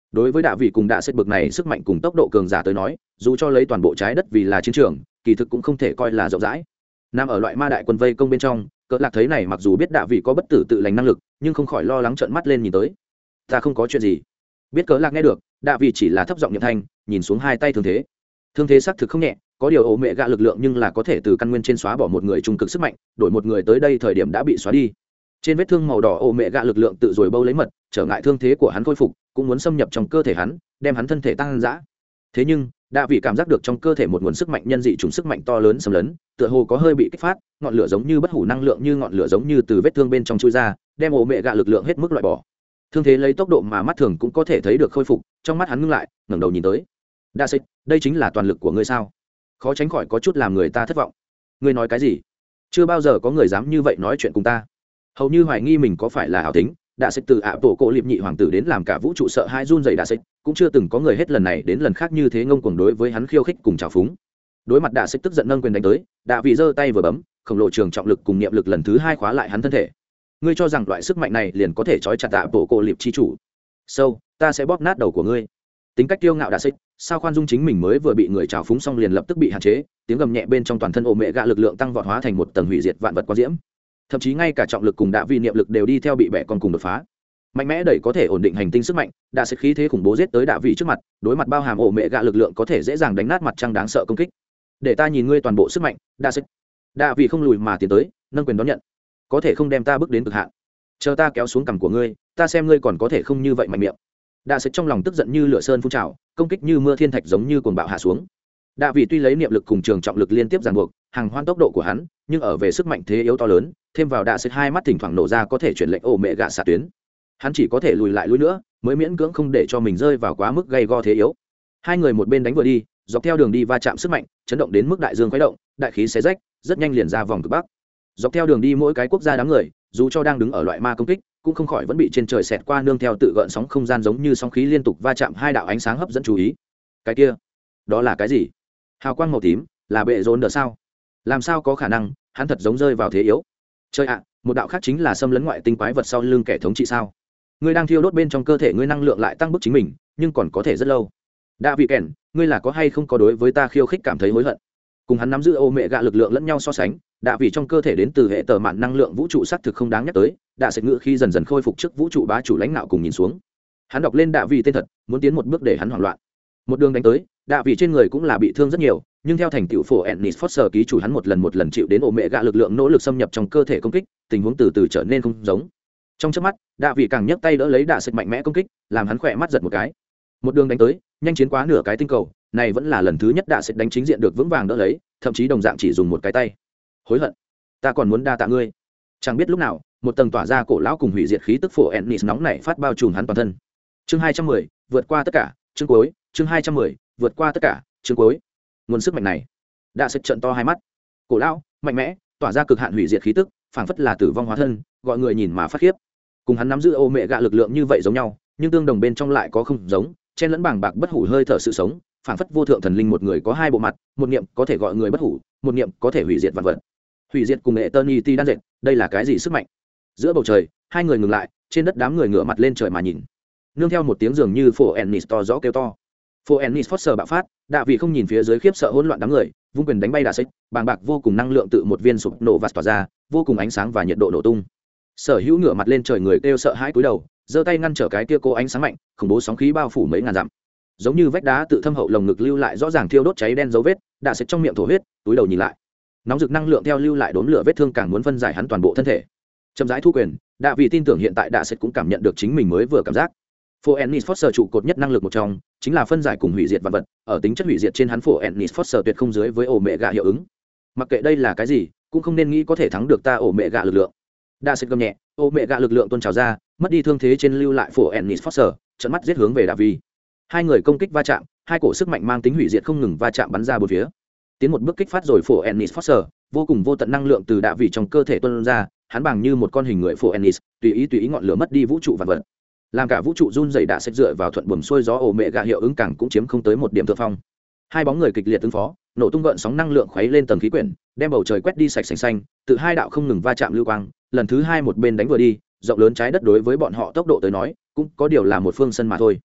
đối với đạ vị cùng đạ xếp bực này sức mạnh cùng tốc độ cường giả tới nói, dù cho lấy toàn bộ trái đất vì là chiến trường, kỳ thực cũng không thể coi là rộng rãi. Nằm ở loại ma đại quân vây công bên trong, Cỡ Lạc thấy này mặc dù biết đạ vị có bất tử tự lành năng lực, nhưng không khỏi lo lắng trợn mắt lên nhìn tới. Ta không có chuyện gì. Biết Cỡ Lạc nghe được, đạ vị chỉ là thấp giọng nhậm thanh, nhìn xuống hai tay thương thế. Thương thế xác thực không nhẹ, có điều ổ mẹ gạ lực lượng nhưng là có thể từ căn nguyên trên xóa bỏ một người trung cực sức mạnh, đổi một người tới đây thời điểm đã bị xóa đi. Trên vết thương màu đỏ ổ mẹ gạ lực lượng tự rồi bâu lấy mật, trở ngại thương thế của hắn khôi phục, cũng muốn xâm nhập trong cơ thể hắn, đem hắn thân thể tăng dã. Thế nhưng đạ vị cảm giác được trong cơ thể một nguồn sức mạnh nhân dị trùng sức mạnh to lớn xâm lấn, tựa hồ có hơi bị kích phát, ngọn lửa giống như bất hủ năng lượng như ngọn lửa giống như từ vết thương bên trong chui ra, đem ổ mẹ gạ lực lượng hết mức loại bỏ. Thương thế lấy tốc độ mà mắt thường cũng có thể thấy được khôi phục, trong mắt hắn ngưng lại, ngẩng đầu nhìn tới. Đa Xích, đây chính là toàn lực của ngươi sao? Khó tránh khỏi có chút làm người ta thất vọng. Ngươi nói cái gì? Chưa bao giờ có người dám như vậy nói chuyện cùng ta. Hầu như hoài nghi mình có phải là ảo tính. Đa Xích từ ạ tổ cổ liệp nhị hoàng tử đến làm cả vũ trụ sợ hai run rẩy Đa Xích, cũng chưa từng có người hết lần này đến lần khác như thế ngông cuồng đối với hắn khiêu khích cùng trào phúng. Đối mặt Đa Xích tức giận nâng quyền đánh tới, Đạ Vị giơ tay vừa bấm, khổng lồ trường trọng lực cùng niệm lực lần thứ hai khóa lại hắn thân thể. Ngươi cho rằng loại sức mạnh này liền có thể trói chặt ạ tổ cổ liệp chi chủ? Sâu, ta sẽ bóp nát đầu của ngươi. Tính cách kiêu ngạo Đa Xích, sao khoan dung chính mình mới vừa bị người trào phúng xong liền lập tức bị hạn chế, tiếng gầm nhẹ bên trong toàn thân ổ mẹ gạ lực lượng tăng vọt hóa thành một tầng hủy diệt vạn vật quang diễm, thậm chí ngay cả trọng lực cùng Đạ Vị niệm lực đều đi theo bị bẻ con cùng đột phá. Mạnh mẽ đẩy có thể ổn định hành tinh sức mạnh, Đa Xích khí thế khủng bố giết tới Đạ Vị trước mặt, đối mặt bao hàm ổ mẹ gạ lực lượng có thể dễ dàng đánh nát mặt trăng đáng sợ công kích. Để ta nhìn ngươi toàn bộ sức mạnh, Đa Xích. Đạ Vị không lùi mà tiến tới, nâng quyền đón nhận. Có thể không đem ta bước đến cực hạn, chờ ta kéo xuống cằm của ngươi, ta xem ngươi còn có thể không như vậy mạnh miệng. Đa Xích trong lòng tức giận như lửa sơn phun trào, công kích như mưa thiên thạch giống như cuồng bạo hạ xuống. Đạ Vị tuy lấy niệm lực cùng trường trọng lực liên tiếp ràng buộc, hàng hoan tốc độ của hắn, nhưng ở về sức mạnh thế yếu to lớn, thêm vào Đa Xích hai mắt thỉnh thoảng nổ ra có thể chuyển lệnh ổ mẹ gạ xạ tuyến. Hắn chỉ có thể lùi lại lùi nữa, mới miễn cưỡng không để cho mình rơi vào quá mức gay go thế yếu. Hai người một bên đánh vừa đi, dọc theo đường đi va chạm sức mạnh, chấn động đến mức đại dương khuấy động, đại khí xé rách, rất nhanh liền ra vòng cực bắc. Dọc theo đường đi mỗi cái quốc gia đám người, dù cho đang đứng ở loại ma công kích, cũng không khỏi vẫn bị trên trời xẹt qua nương theo tự gợn sóng không gian giống như sóng khí liên tục va chạm hai đạo ánh sáng hấp dẫn chú ý. Cái kia, đó là cái gì? Hào quang màu tím, là bệ rốn đờ sao? Làm sao có khả năng, hắn thật giống rơi vào thế yếu. Chơi ạ, một đạo khác chính là xâm lấn ngoại tinh quái vật sau lưng kẻ thống trị sao? Ngươi đang thiêu đốt bên trong cơ thể ngươi năng lượng lại tăng bức chính mình, nhưng còn có thể rất lâu. Đạ Vị kèn, ngươi là có hay không có đối với ta khiêu khích cảm thấy hối hận? Cùng hắn nắm giữ ô mẹ gạ lực lượng lẫn nhau so sánh, Đạ Vị trong cơ thể đến từ hệ tờ mạn năng lượng vũ trụ xác thực không đáng nhắc tới. Đạ Xích ngự khi dần dần khôi phục trước vũ trụ bá chủ lãnh đạo cùng nhìn xuống. Hắn đọc lên Đạ Vị tên thật, muốn tiến một bước để hắn hoảng loạn. Một đường đánh tới, Đạ Vị trên người cũng là bị thương rất nhiều, nhưng theo thành tựu phổ Ennis Foster ký chủ hắn một lần chịu đến ổ mẹ gạ lực lượng nỗ lực xâm nhập trong cơ thể công kích, tình huống từ từ trở nên không giống. Trong chớp mắt, Đạ Vị càng nhấc tay đỡ lấy Đạ Xích mạnh mẽ công kích, làm hắn khỏe mắt giật một cái. Một đường đánh tới, nhanh chiến quá nửa cái tinh cầu, này vẫn là lần thứ nhất Đạ Xích đánh chính diện được vững vàng đỡ lấy, thậm chí đồng dạng chỉ dùng một cái tay. Hối hận, ta còn muốn đa tạ ngươi. Chẳng biết lúc nào, một tầng tỏa ra cổ lão cùng hủy diệt khí tức phổ Ennis nóng nảy phát bao trùm hắn toàn thân. Chương 210, vượt qua tất cả, chương cuối, chương 210, vượt qua tất cả, chương cuối. Nguồn sức mạnh này, Đạ Xích trợn to hai mắt. Cổ lão, mạnh mẽ, tỏa ra cực hạn hủy diệt khí tức, phảng phất là tử vong hóa thân, gọi người nhìn mà phát khiếp. Cùng hắn nắm giữ ô mẹ gạ lực lượng như vậy giống nhau, nhưng tương đồng bên trong lại có không giống, chen lẫn bàng bạc bất hủ hơi thở sự sống, phảng phất vô thượng thần linh một người có hai bộ mặt, một niệm có thể gọi người bất hủ, một niệm có thể hủy diệt vạn vật. Hủy diệt cùng eternity đan dệt, đây là cái gì sức mạnh? Giữa bầu trời, hai người ngừng lại, trên đất đám người ngửa mặt lên trời mà nhìn. Nương theo một tiếng dường như phổ Ennis to rõ kêu to. Phổ Ennis Foster bạo phát, Đạ Vị không nhìn phía dưới khiếp sợ hỗn loạn đám người, vung quyền đánh bay Đạ Xích, bàng bạc vô cùng năng lượng tự một viên sụp nổ vạt tỏa ra, vô cùng ánh sáng và nhiệt độ nổ tung. Sở hữu ngửa mặt lên trời người kêu sợ hãi cúi đầu, giơ tay ngăn trở cái kia cô ánh sáng mạnh, khủng bố sóng khí bao phủ mấy ngàn dặm. Giống như vách đá tự thâm hậu lồng ngực lưu lại rõ ràng thiêu đốt cháy đen dấu vết, Đạ Xích trong miệng thổ huyết, túi đầu nhìn lại. Nóng rực năng lượng theo lưu lại đốn lửa vết thương càng muốn phân giải hắn toàn bộ thân thể. Chậm rãi thu quyền, Đạ Vị tin tưởng hiện tại Đạ Xích cũng cảm nhận được chính mình mới vừa cảm giác. Phổ Ennis Foster trụ cột nhất năng lực một trong, chính là phân giải cùng hủy diệt vạn vật, ở tính chất hủy diệt trên hắn Phổ Ennis Foster tuyệt không dưới với ổ mẹ gạ hiệu ứng. Mặc kệ đây là cái gì, cũng không nên nghĩ có thể thắng được ta ổ mẹ gạ lực lượng. Đạ Xích gầm nhẹ, ổ mẹ gạ lực lượng tuôn trào ra, mất đi thương thế trên lưu lại Phổ Ennis Foster, trợn mắt giết hướng về Đạ Vị. Hai người công kích va chạm, hai cổ sức mạnh mang tính hủy diệt không ngừng va chạm bắn ra bốn phía. Tiến một bước kích phát rồi Phổ Ennis Foster, vô cùng vô tận năng lượng từ Đạ Vị trong cơ thể tuôn ra, hắn bằng như một con hình người Phổ Ennis, tùy ý ngọn lửa mất đi vũ trụ vạn vật. Làm cả vũ trụ run rẩy Đạ Xích dựa vào thuận buồm xuôi gió ổ mẹ gạ hiệu ứng càng cũng chiếm không tới một điểm thượng phong. Hai bóng người kịch liệt ứng phó, nổ tung gợn sóng năng lượng khuấy lên tầng khí quyển, đem bầu trời quét đi sạch sành xanh, từ hai đạo không ngừng va chạm lưu quang, lần thứ hai một bên đánh vừa đi, rộng lớn trái đất đối với bọn họ tốc độ tới nói, cũng có điều là một phương sân mà thôi.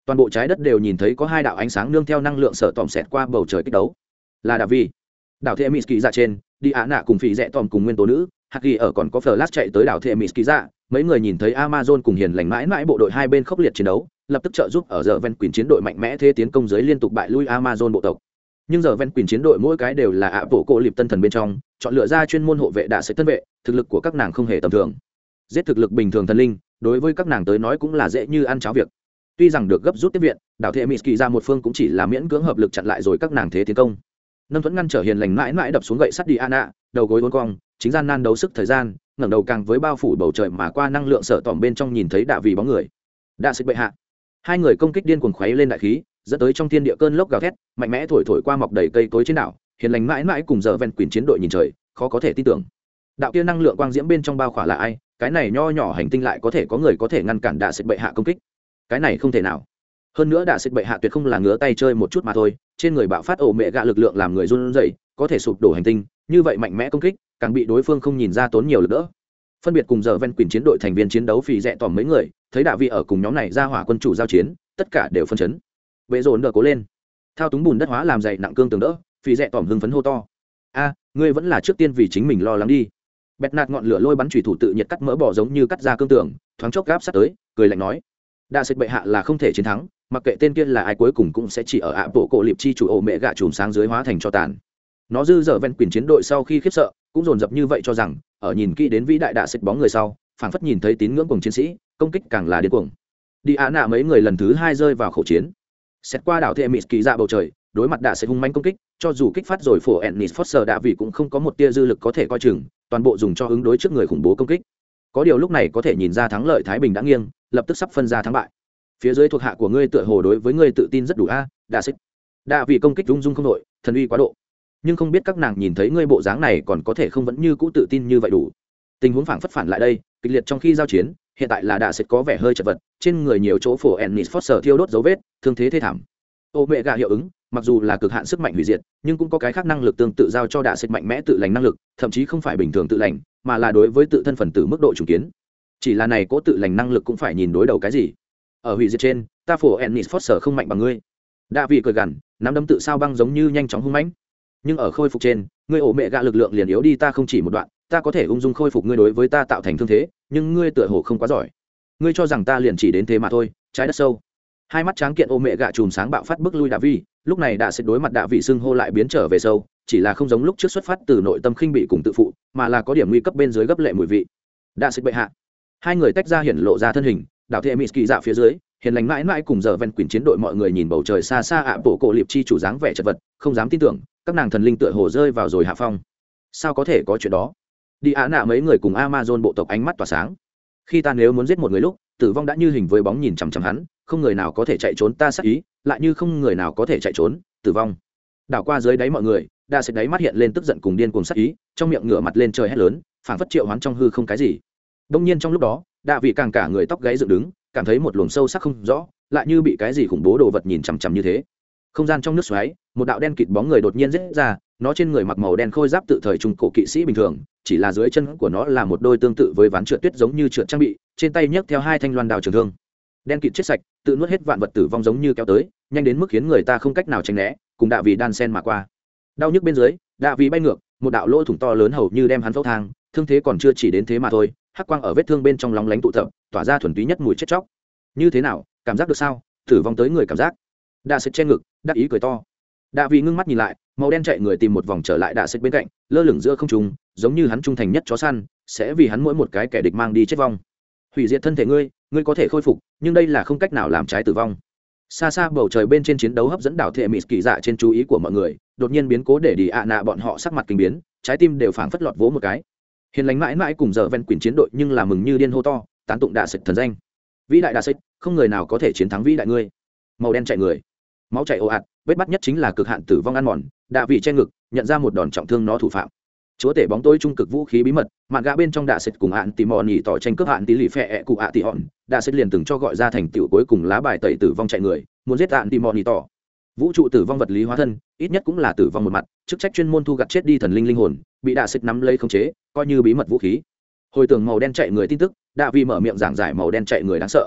toàn bộ trái đất đều nhìn thấy có hai đạo ánh sáng nương theo năng lượng sở tòm xẹt qua bầu trời kích đấu, là đà vi. Đảo thệ Mitsuki dạ trên, đi ạ nạ cùng phỉ rẽ tòm cùng nguyên tố nữ hạt ghi ở còn có Flash chạy tới đảo thệ Mitsuki dạ, mấy người nhìn thấy Amazon cùng hiền lành mãi mãi bộ đội hai bên khốc liệt chiến đấu, lập tức trợ giúp ở giờ ven quyền chiến đội mạnh mẽ thế tiến công dưới liên tục bại lui Amazon bộ tộc. Nhưng giờ ven quyền chiến đội mỗi cái đều là ạ bộ cổ liệp tân thần bên trong chọn lựa ra chuyên môn hộ vệ đạ sẽ tân vệ, thực lực của các nàng không hề tầm thường. Giết thực lực bình thường thần linh đối với các nàng tới nói cũng là dễ như ăn cháo việc. Tuy rằng được gấp rút tiếp viện, đảo thệ Mitsuki ra một phương cũng chỉ là miễn cưỡng hợp lực chặn lại rồi các nàng thế tiến công. Nâng thuẫn ngăn trở hiền lành mãi mãi đập xuống gậy sắt đi Anna, đầu gối uốn cong, chính gian nan đấu sức thời gian, ngẩng đầu càng với bao phủ bầu trời mà qua năng lượng sợ tỏm bên trong nhìn thấy đạ vì bóng người. Đạ xích bệ hạ. Hai người công kích điên cuồng khuấy lên đại khí, dẫn tới trong thiên địa cơn lốc gào thét, mạnh mẽ thổi thổi qua mọc đầy cây cối trên đảo, hiền lành mãi mãi cùng giờ ven quyền chiến đội nhìn trời, khó có thể tin tưởng. Đạo kia năng lượng quang diễm bên trong bao khỏa là ai? Cái này nho nhỏ hành tinh lại có thể có người có thể ngăn cản đạ xích bệ hạ công kích? Cái này không thể nào. Hơn nữa đạ xích bệ hạ tuyệt không là ngứa tay chơi một chút mà thôi, trên người bạo phát ổ mẹ gạ lực lượng làm người run rẩy, có thể sụp đổ hành tinh, như vậy mạnh mẽ công kích, càng bị đối phương không nhìn ra tốn nhiều lực đỡ. Phân biệt cùng giờ ven quyền chiến đội thành viên chiến đấu phì rẽ tỏm mấy người, thấy đạ vị ở cùng nhóm này ra hỏa quân chủ giao chiến, tất cả đều phân chấn. Bệ rồn đỡ cố lên, thao túng bùn đất hóa làm dày nặng cương tường đỡ, phì rẽ tỏm hưng phấn hô to: a ngươi vẫn là trước tiên vì chính mình lo lắng đi. Bẹt nạt ngọn lửa lôi bắn chủy thủ tự nhiệt cắt mỡ bỏ giống như cắt ra cương tường, thoáng chốc gáp sát tới, cười lạnh nói: đạ xích bệ hạ là không thể chiến thắng, mặc kệ tên kia là ai cuối cùng cũng sẽ chỉ ở ạ bộ cổ liệp chi chủ ổ mẹ gạ chùm sáng dưới hóa thành cho tàn. Nó dư dở ven quyền chiến đội sau khi khiếp sợ cũng dồn dập như vậy cho rằng ở nhìn kỹ đến vĩ đại đạ xích bóng người sau phảng phất nhìn thấy tín ngưỡng cùng chiến sĩ công kích càng là điên cuồng. Đi ạ nạ mấy người lần thứ hai rơi vào khẩu chiến, xét qua đảo thệ Mitsuki ra bầu trời, đối mặt đạ xích hung manh công kích, cho dù kích phát rồi phổ ennis foster đạ vị cũng không có một tia dư lực có thể coi chừng, toàn bộ dùng cho ứng đối trước người khủng bố công kích. Có điều lúc này có thể nhìn ra thắng lợi thái bình đã nghiêng, lập tức sắp phân ra thắng bại. Phía dưới thuộc hạ của ngươi tựa hồ đối với ngươi tự tin rất đủ a, đạ xích. Đạ vị công kích rung rung không đội, thần uy quá độ. Nhưng không biết các nàng nhìn thấy ngươi bộ dáng này còn có thể không vẫn như cũ tự tin như vậy đủ. Tình huống phảng phất phản lại đây, kịch liệt trong khi giao chiến, hiện tại là đạ xích có vẻ hơi chật vật, trên người nhiều chỗ phổ ennis foster thiêu đốt dấu vết, thương thế thê thảm. Ô mẹ gà hiệu ứng, mặc dù là cực hạn sức mạnh hủy diệt, nhưng cũng có cái khác năng lực tương tự giao cho đạ xích mạnh mẽ tự lành năng lực, thậm chí không phải bình thường tự lành, mà là đối với tự thân phần tử mức độ trùng kiến. Chỉ là này cố tự lành năng lực cũng phải nhìn đối đầu cái gì. Ở hủy diệt trên, ta phổ ennis foster không mạnh bằng ngươi. Đạ vị cười gằn, nắm đấm tự sao băng giống như nhanh chóng hung mãnh. Nhưng ở khôi phục trên, ngươi ổ mẹ gạ lực lượng liền yếu đi ta không chỉ một đoạn, ta có thể ung dung khôi phục ngươi đối với ta tạo thành thương thế, nhưng ngươi tựa hồ không quá giỏi. Ngươi cho rằng ta liền chỉ đến thế mà thôi, trái đất sâu. Hai mắt tráng kiện ổ mẹ gạ chùm sáng bạo phát bức lui Đạ vị, lúc này đã sẽ đối mặt Đạ vị xưng hô lại biến trở về sâu, chỉ là không giống lúc trước xuất phát từ nội tâm khinh bị cùng tự phụ, mà là có điểm nguy cấp bên dưới gấp lệ mùi vị. Đạ sẽ bệ hạ. Hai người tách ra hiển lộ ra thân hình, đảo thệ Mitsuki dạ phía dưới, hiền lành mãi mãi cùng giờ ven quyền chiến đội mọi người nhìn bầu trời xa xa ạ bộ cổ liệp chi chủ dáng vẻ chật vật, không dám tin tưởng các nàng thần linh tựa hồ rơi vào rồi hạ phong. Sao có thể có chuyện đó? Đi ạ nạ mấy người cùng Amazon bộ tộc ánh mắt tỏa sáng. Khi ta nếu muốn giết một người lúc, tử vong đã như hình với bóng nhìn chằm chằm hắn, không người nào có thể chạy trốn ta sát ý, lại như không người nào có thể chạy trốn tử vong. Đảo qua dưới đáy mọi người, đa sẽ đáy mắt hiện lên tức giận cùng điên cuồng sát ý, trong miệng ngửa mặt lên trời hét lớn, phảng phất triệu hoán trong hư không cái gì. Đông nhiên trong lúc đó, Đạ vị càng cả người tóc gáy dựng đứng, cảm thấy một luồng sâu sắc không rõ, lại như bị cái gì khủng bố đồ vật nhìn chằm chằm như thế. Không gian trong nước xoáy, một đạo đen kịt bóng người đột nhiên rết ra, nó trên người mặc màu đen khôi giáp tự thời trung cổ kỵ sĩ bình thường, chỉ là dưới chân của nó là một đôi tương tự với ván trượt tuyết giống như trượt trang bị, trên tay nhấc theo hai thanh loan đào trường thương. Đen kịt chết sạch, tự nuốt hết vạn vật tử vong giống như kéo tới, nhanh đến mức khiến người ta không cách nào tránh né, cùng Đạ vị đan sen mà qua. Đau nhức bên dưới, Đạ vị bay ngược, một đạo lỗ thủng to lớn hầu như đem hắn phẫu thang, thương thế còn chưa chỉ đến thế mà thôi, hắc quang ở vết thương bên trong lóng lánh tụ tập, tỏa ra thuần túy nhất mùi chết chóc. Như thế nào, cảm giác được sao? Tử vong tới người cảm giác. Đạ xích trên ngực, đắc ý cười to. Đạ vị ngưng mắt nhìn lại, màu đen chạy người tìm một vòng trở lại Đạ xích bên cạnh, lơ lửng giữa không trung, giống như hắn trung thành nhất chó săn, sẽ vì hắn mỗi một cái kẻ địch mang đi chết vong. Hủy diệt thân thể ngươi, ngươi có thể khôi phục, nhưng đây là không cách nào làm trái tử vong. Xa xa bầu trời bên trên chiến đấu hấp dẫn đảo thệ Mitsuki dạ trên chú ý của mọi người, đột nhiên biến cố để đi ạ nạ bọn họ sắc mặt kinh biến, trái tim đều phảng phất lọt vỗ một cái. Hiền lành mãi mãi cùng giờ ven quyền chiến đội nhưng là mừng như điên hô to, tán tụng Đạ xích thần danh. Vĩ đại Đạ xích, không người nào có thể chiến thắng vĩ đại ngươi. Màu đen chạy người, máu chảy ồ ạt, vết bắt nhất chính là cực hạn tử vong ăn mòn. Đạ vị che ngực, nhận ra một đòn trọng thương nó thủ phạm. Chúa tể bóng tối trung cực vũ khí bí mật, mạn gã bên trong Đạ xích cùng hạn tỉ mòn nhỉ tỏ tranh cướp hạn tí lì phệ cụ ạ tỉ hòn. Đạ xích liền từng cho gọi ra thành tựu cuối cùng lá bài tẩy tử vong chạy người, muốn giết hạn tỉ mòn nhỉ tỏ. Vũ trụ tử vong vật lý hóa thân, ít nhất cũng là tử vong một mặt, chức trách chuyên môn thu gặt chết đi thần linh linh hồn, bị Đạ xích nắm lấy khống chế, coi như bí mật vũ khí. Hồi tưởng màu đen chạy người tin tức, Đạ vị mở miệng giảng giải màu đen chạy người đáng sợ.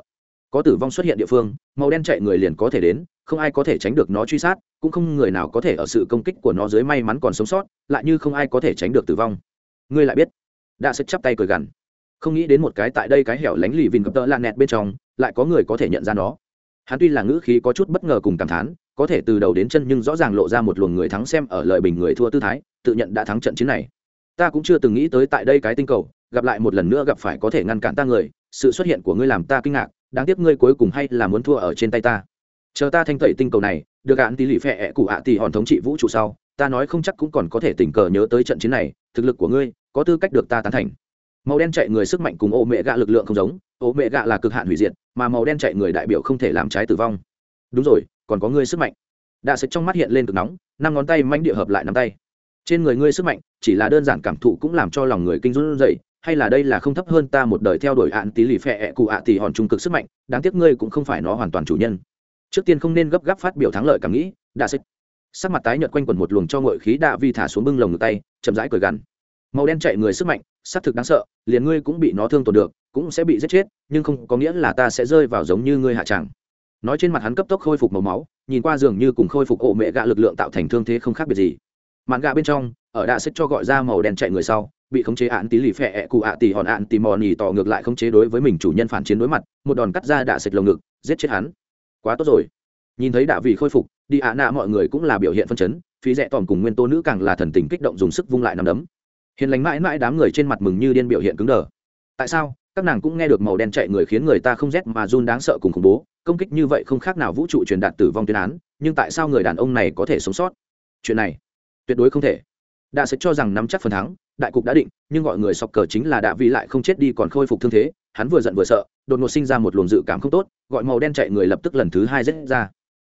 có tử vong xuất hiện địa phương màu đen chạy người liền có thể đến, không ai có thể tránh được nó truy sát, cũng không người nào có thể ở sự công kích của nó dưới may mắn còn sống sót, lại như không ai có thể tránh được tử vong. Ngươi lại biết? Đã sẽ chắp tay cười gằn, không nghĩ đến một cái tại đây cái hẻo lánh lì vìn cập tợ lạ nẹt bên trong lại có người có thể nhận ra nó. Hắn tuy là ngữ khí có chút bất ngờ cùng cảm thán, có thể từ đầu đến chân nhưng rõ ràng lộ ra một luồng người thắng xem ở lợi bình người thua tư thái, tự nhận đã thắng trận chiến này. Ta cũng chưa từng nghĩ tới tại đây cái tinh cầu gặp lại một lần nữa gặp phải có thể ngăn cản ta người, sự xuất hiện của ngươi làm ta kinh ngạc, đáng tiếc ngươi cuối cùng hay là muốn thua ở trên tay ta. Chờ ta thanh tẩy tinh cầu này, được án tí lì phệ ẹ cụ ạ tỷ hòn thống trị vũ trụ sau, ta nói không chắc cũng còn có thể tình cờ nhớ tới trận chiến này, thực lực của ngươi có tư cách được ta tán thành. Màu đen chạy người sức mạnh cùng ô mẹ gạ lực lượng không giống, ô mẹ gạ là cực hạn hủy diệt, mà màu đen chạy người đại biểu không thể làm trái tử vong. Đúng rồi, còn có ngươi sức mạnh. Đã sệt trong mắt hiện lên cực nóng, năm ngón tay manh địa hợp lại nắm tay. Trên người ngươi sức mạnh chỉ là đơn giản cảm thụ cũng làm cho lòng người kinh run rẩy, hay là đây là không thấp hơn ta một đời theo đuổi án tí lì phệ ẹ cụ ạ tỷ hòn trung cực sức mạnh, đáng tiếc ngươi cũng không phải nó hoàn toàn chủ nhân. Trước tiên không nên gấp gáp phát biểu thắng lợi cảm nghĩ. Đã sệt sắc mặt tái nhợt quanh quẩn một luồng cho ngội khí đạ vi thả xuống bưng lồng ngực tay, chậm rãi cười gằn. Màu đen chạy người sức mạnh xác thực đáng sợ, liền ngươi cũng bị nó thương tổn được, cũng sẽ bị giết chết, nhưng không có nghĩa là ta sẽ rơi vào giống như ngươi hạ tràng. Nói trên mặt hắn cấp tốc khôi phục màu máu, nhìn qua dường như cùng khôi phục ổ mẹ gạ lực lượng tạo thành thương thế không khác biệt gì. Mạn gạ bên trong ở đã xếp cho gọi ra màu đen chạy người sau, bị khống chế án tí lì phệ ẹ cụ ạ tỷ hòn án tí mò nỉ tỏ ngược lại khống chế đối với mình chủ nhân phản chiến đối mặt, một đòn cắt ra đã xếp lồng ngực, giết chết hắn. Quá tốt rồi. Nhìn thấy đạ vị khôi phục, đi ạ nạ mọi người cũng là biểu hiện phân chấn, phí rẻ tòm cùng nguyên tô nữ càng là thần tình kích động dùng sức vung lại nắm đấm. Hiền lành mãi mãi đám người trên mặt mừng như điên biểu hiện cứng đờ. Tại sao các nàng cũng nghe được màu đen chạy người khiến người ta không rét mà run đáng sợ cùng khủng bố, công kích như vậy không khác nào vũ trụ truyền đạt tử vong tuyên án, nhưng tại sao người đàn ông này có thể sống sót? Chuyện này tuyệt đối không thể. Đã sẽ cho rằng nắm chắc phần thắng, đại cục đã định, nhưng gọi người sọc cờ chính là Đạ Vi lại không chết đi còn khôi phục thương thế, hắn vừa giận vừa sợ, đột ngột sinh ra một luồng dự cảm không tốt, gọi màu đen chạy người lập tức lần thứ hai giết ra.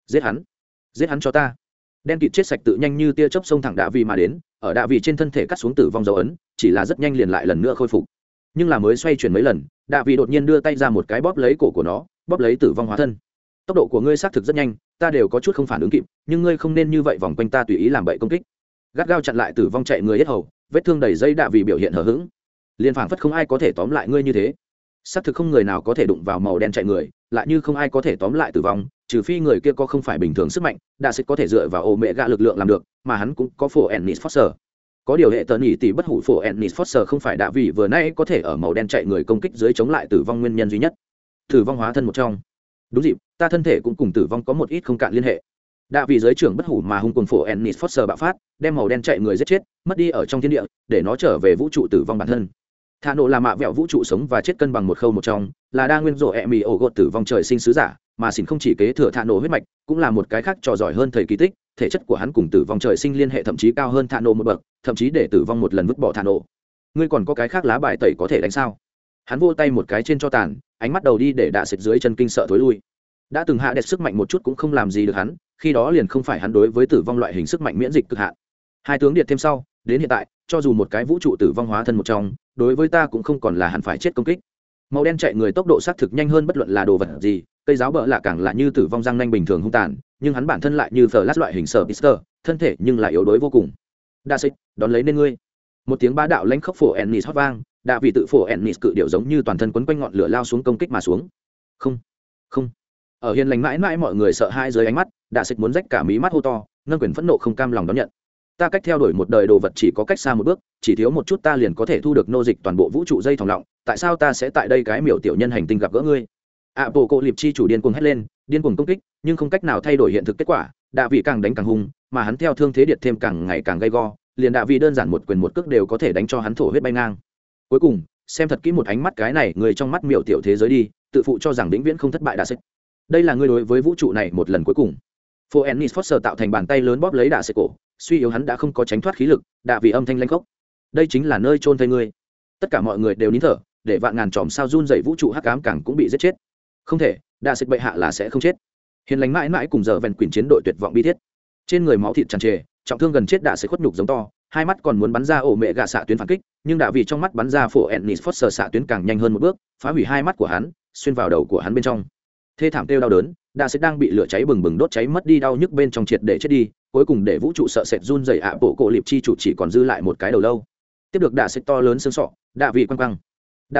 Giết hắn cho ta. Đen kịt chết sạch tự nhanh như tia chớp xông thẳng Đạ Vi mà đến, ở Đạ Vi trên thân thể cắt xuống tử vong dấu ấn, chỉ là rất nhanh liền lại lần nữa khôi phục. Nhưng là mới xoay chuyển mấy lần, Đạ Vi đột nhiên đưa tay ra một cái bóp lấy cổ của nó, bóp lấy tử vong hóa thân. Tốc độ của ngươi xác thực rất nhanh, ta đều có chút không phản ứng kịp, nhưng ngươi không nên như vậy vòng quanh ta tùy ý làm bậy công kích. Gắt gao chặn lại tử vong chạy người hết hầu, vết thương đầy dây Đạ Vi biểu hiện hờ hững, liên phảng phất không ai có thể tóm lại ngươi như thế. Xác thực không người nào có thể đụng vào màu đen chạy người, lại như không ai có thể tóm lại tử vong, trừ phi người kia có không phải bình thường sức mạnh, Đạ sẽ có thể dựa vào ổ mẹ gạ lực lượng làm được, mà hắn cũng có phổ ennis foster. Có điều hệ tờ nhỉ tỷ bất hủ phổ ennis foster không phải Đạ Vi vừa nay có thể ở màu đen chạy người công kích dưới chống lại tử vong nguyên nhân duy nhất. Tử vong hóa thân một trong. Đúng dịp, ta thân thể cũng cùng tử vong có một ít không cạn liên hệ. Đạ vị giới trưởng bất hủ mà hung cuồng phổ ennis foster bạo phát, đem màu đen chạy người giết chết, mất đi ở trong thiên địa, để nó trở về vũ trụ tử vong bản thân. Thạ nổ là mạ vẹo vũ trụ sống và chết cân bằng một khâu một trong, là đa nguyên rộ ẹ mì ổ gột tử vong trời sinh sứ giả, mà xỉn không chỉ kế thừa thạ nổ huyết mạch, cũng là một cái khác trò giỏi hơn thầy kỳ tích, thể chất của hắn cùng tử vong trời sinh liên hệ thậm chí cao hơn thạ nổ một bậc, thậm chí để tử vong một lần vứt bỏ thạ nổ. Ngươi còn có cái khác lá bài tẩy có thể đánh sao? Hắn vô tay một cái trên cho tàn, ánh mắt đầu đi để đạ xịt dưới chân kinh sợ thối lui. Đã từng hạ đẹp sức mạnh một chút cũng không làm gì được hắn, khi đó liền không phải hắn đối với tử vong loại hình sức mạnh miễn dịch cực hạn. Hai tướng điện thêm sau, đến hiện tại, cho dù một cái vũ trụ tử vong hóa thân một trong, đối với ta cũng không còn là hẳn phải chết công kích. Màu đen chạy người tốc độ xác thực nhanh hơn bất luận là đồ vật gì, cây giáo bợ lạ càng là như tử vong răng nanh bình thường hung tàn, nhưng hắn bản thân lại như Flash loại hình sở Pister, thân thể nhưng lại yếu đuối vô cùng. Đa xích, đón lấy nên ngươi. Một tiếng bá đạo lãnh khốc phổ Ennis hót vang, đã vì tự phổ Ennis cự điệu giống như toàn thân quấn quanh ngọn lửa lao xuống công kích mà xuống. Không, không. Ở hiền lành mãi mãi mọi người sợ hai dưới ánh mắt, đã xích muốn rách cả mí mắt hô to, ngân quyền phẫn nộ không cam lòng đón nhận. Ta cách theo đuổi một đời đồ vật chỉ có cách xa một bước, chỉ thiếu một chút ta liền có thể thu được nô dịch toàn bộ vũ trụ dây thòng lọng, tại sao ta sẽ tại đây cái miểu tiểu nhân hành tinh gặp gỡ ngươi? Bộ cộ liệp chi chủ điên cuồng hét lên, điên cuồng công kích, nhưng không cách nào thay đổi hiện thực kết quả, đạ vị càng đánh càng hung, mà hắn theo thương thế điện thêm càng ngày càng gay go, liền đạ vị đơn giản một quyền một cước đều có thể đánh cho hắn thổ huyết bay ngang. Cuối cùng, xem thật kỹ một ánh mắt cái này, người trong mắt miểu tiểu thế giới đi, tự phụ cho rằng vĩnh viễn không thất bại đạ xích. Đây là ngươi đối với vũ trụ này một lần cuối cùng. Phô Ennis Foster tạo thành bàn tay lớn bóp lấy đạ xích cổ, suy yếu hắn đã không có tránh thoát khí lực, đạ vị âm thanh lanh khốc. Đây chính là nơi chôn thây ngươi. Tất cả mọi người đều nín thở, để vạn ngàn chòm sao run dậy vũ trụ hắc ám càng cũng bị giết chết. Không thể, đạ xích bệ hạ là sẽ không chết. Hiền lành mãi mãi cùng giờ vẹn quyển chiến đội tuyệt vọng bi thiết. Trên người máu thịt tràn trề, trọng thương gần chết đạ xích khuất nhục giống to, hai mắt còn muốn bắn ra ổ mẹ gạ xạ tuyến phản kích, nhưng đạ vị trong mắt bắn ra phổ Ennis Foster xạ tuyến càng nhanh hơn một bước, phá hủy hai mắt của hắn, xuyên vào đầu của hắn bên trong. Thê thảm kêu đau đớn, đạ xích đang bị lửa cháy bừng bừng đốt cháy mất đi đau nhức bên trong triệt để chết đi, cuối cùng để vũ trụ sợ sệt run rẩy bộ cổ liệp chi chủ chỉ còn dư lại một cái đầu lâu. Tiếp được đạ xích to lớn xương sọ, đạ vị quăng quăng. Đạ xích,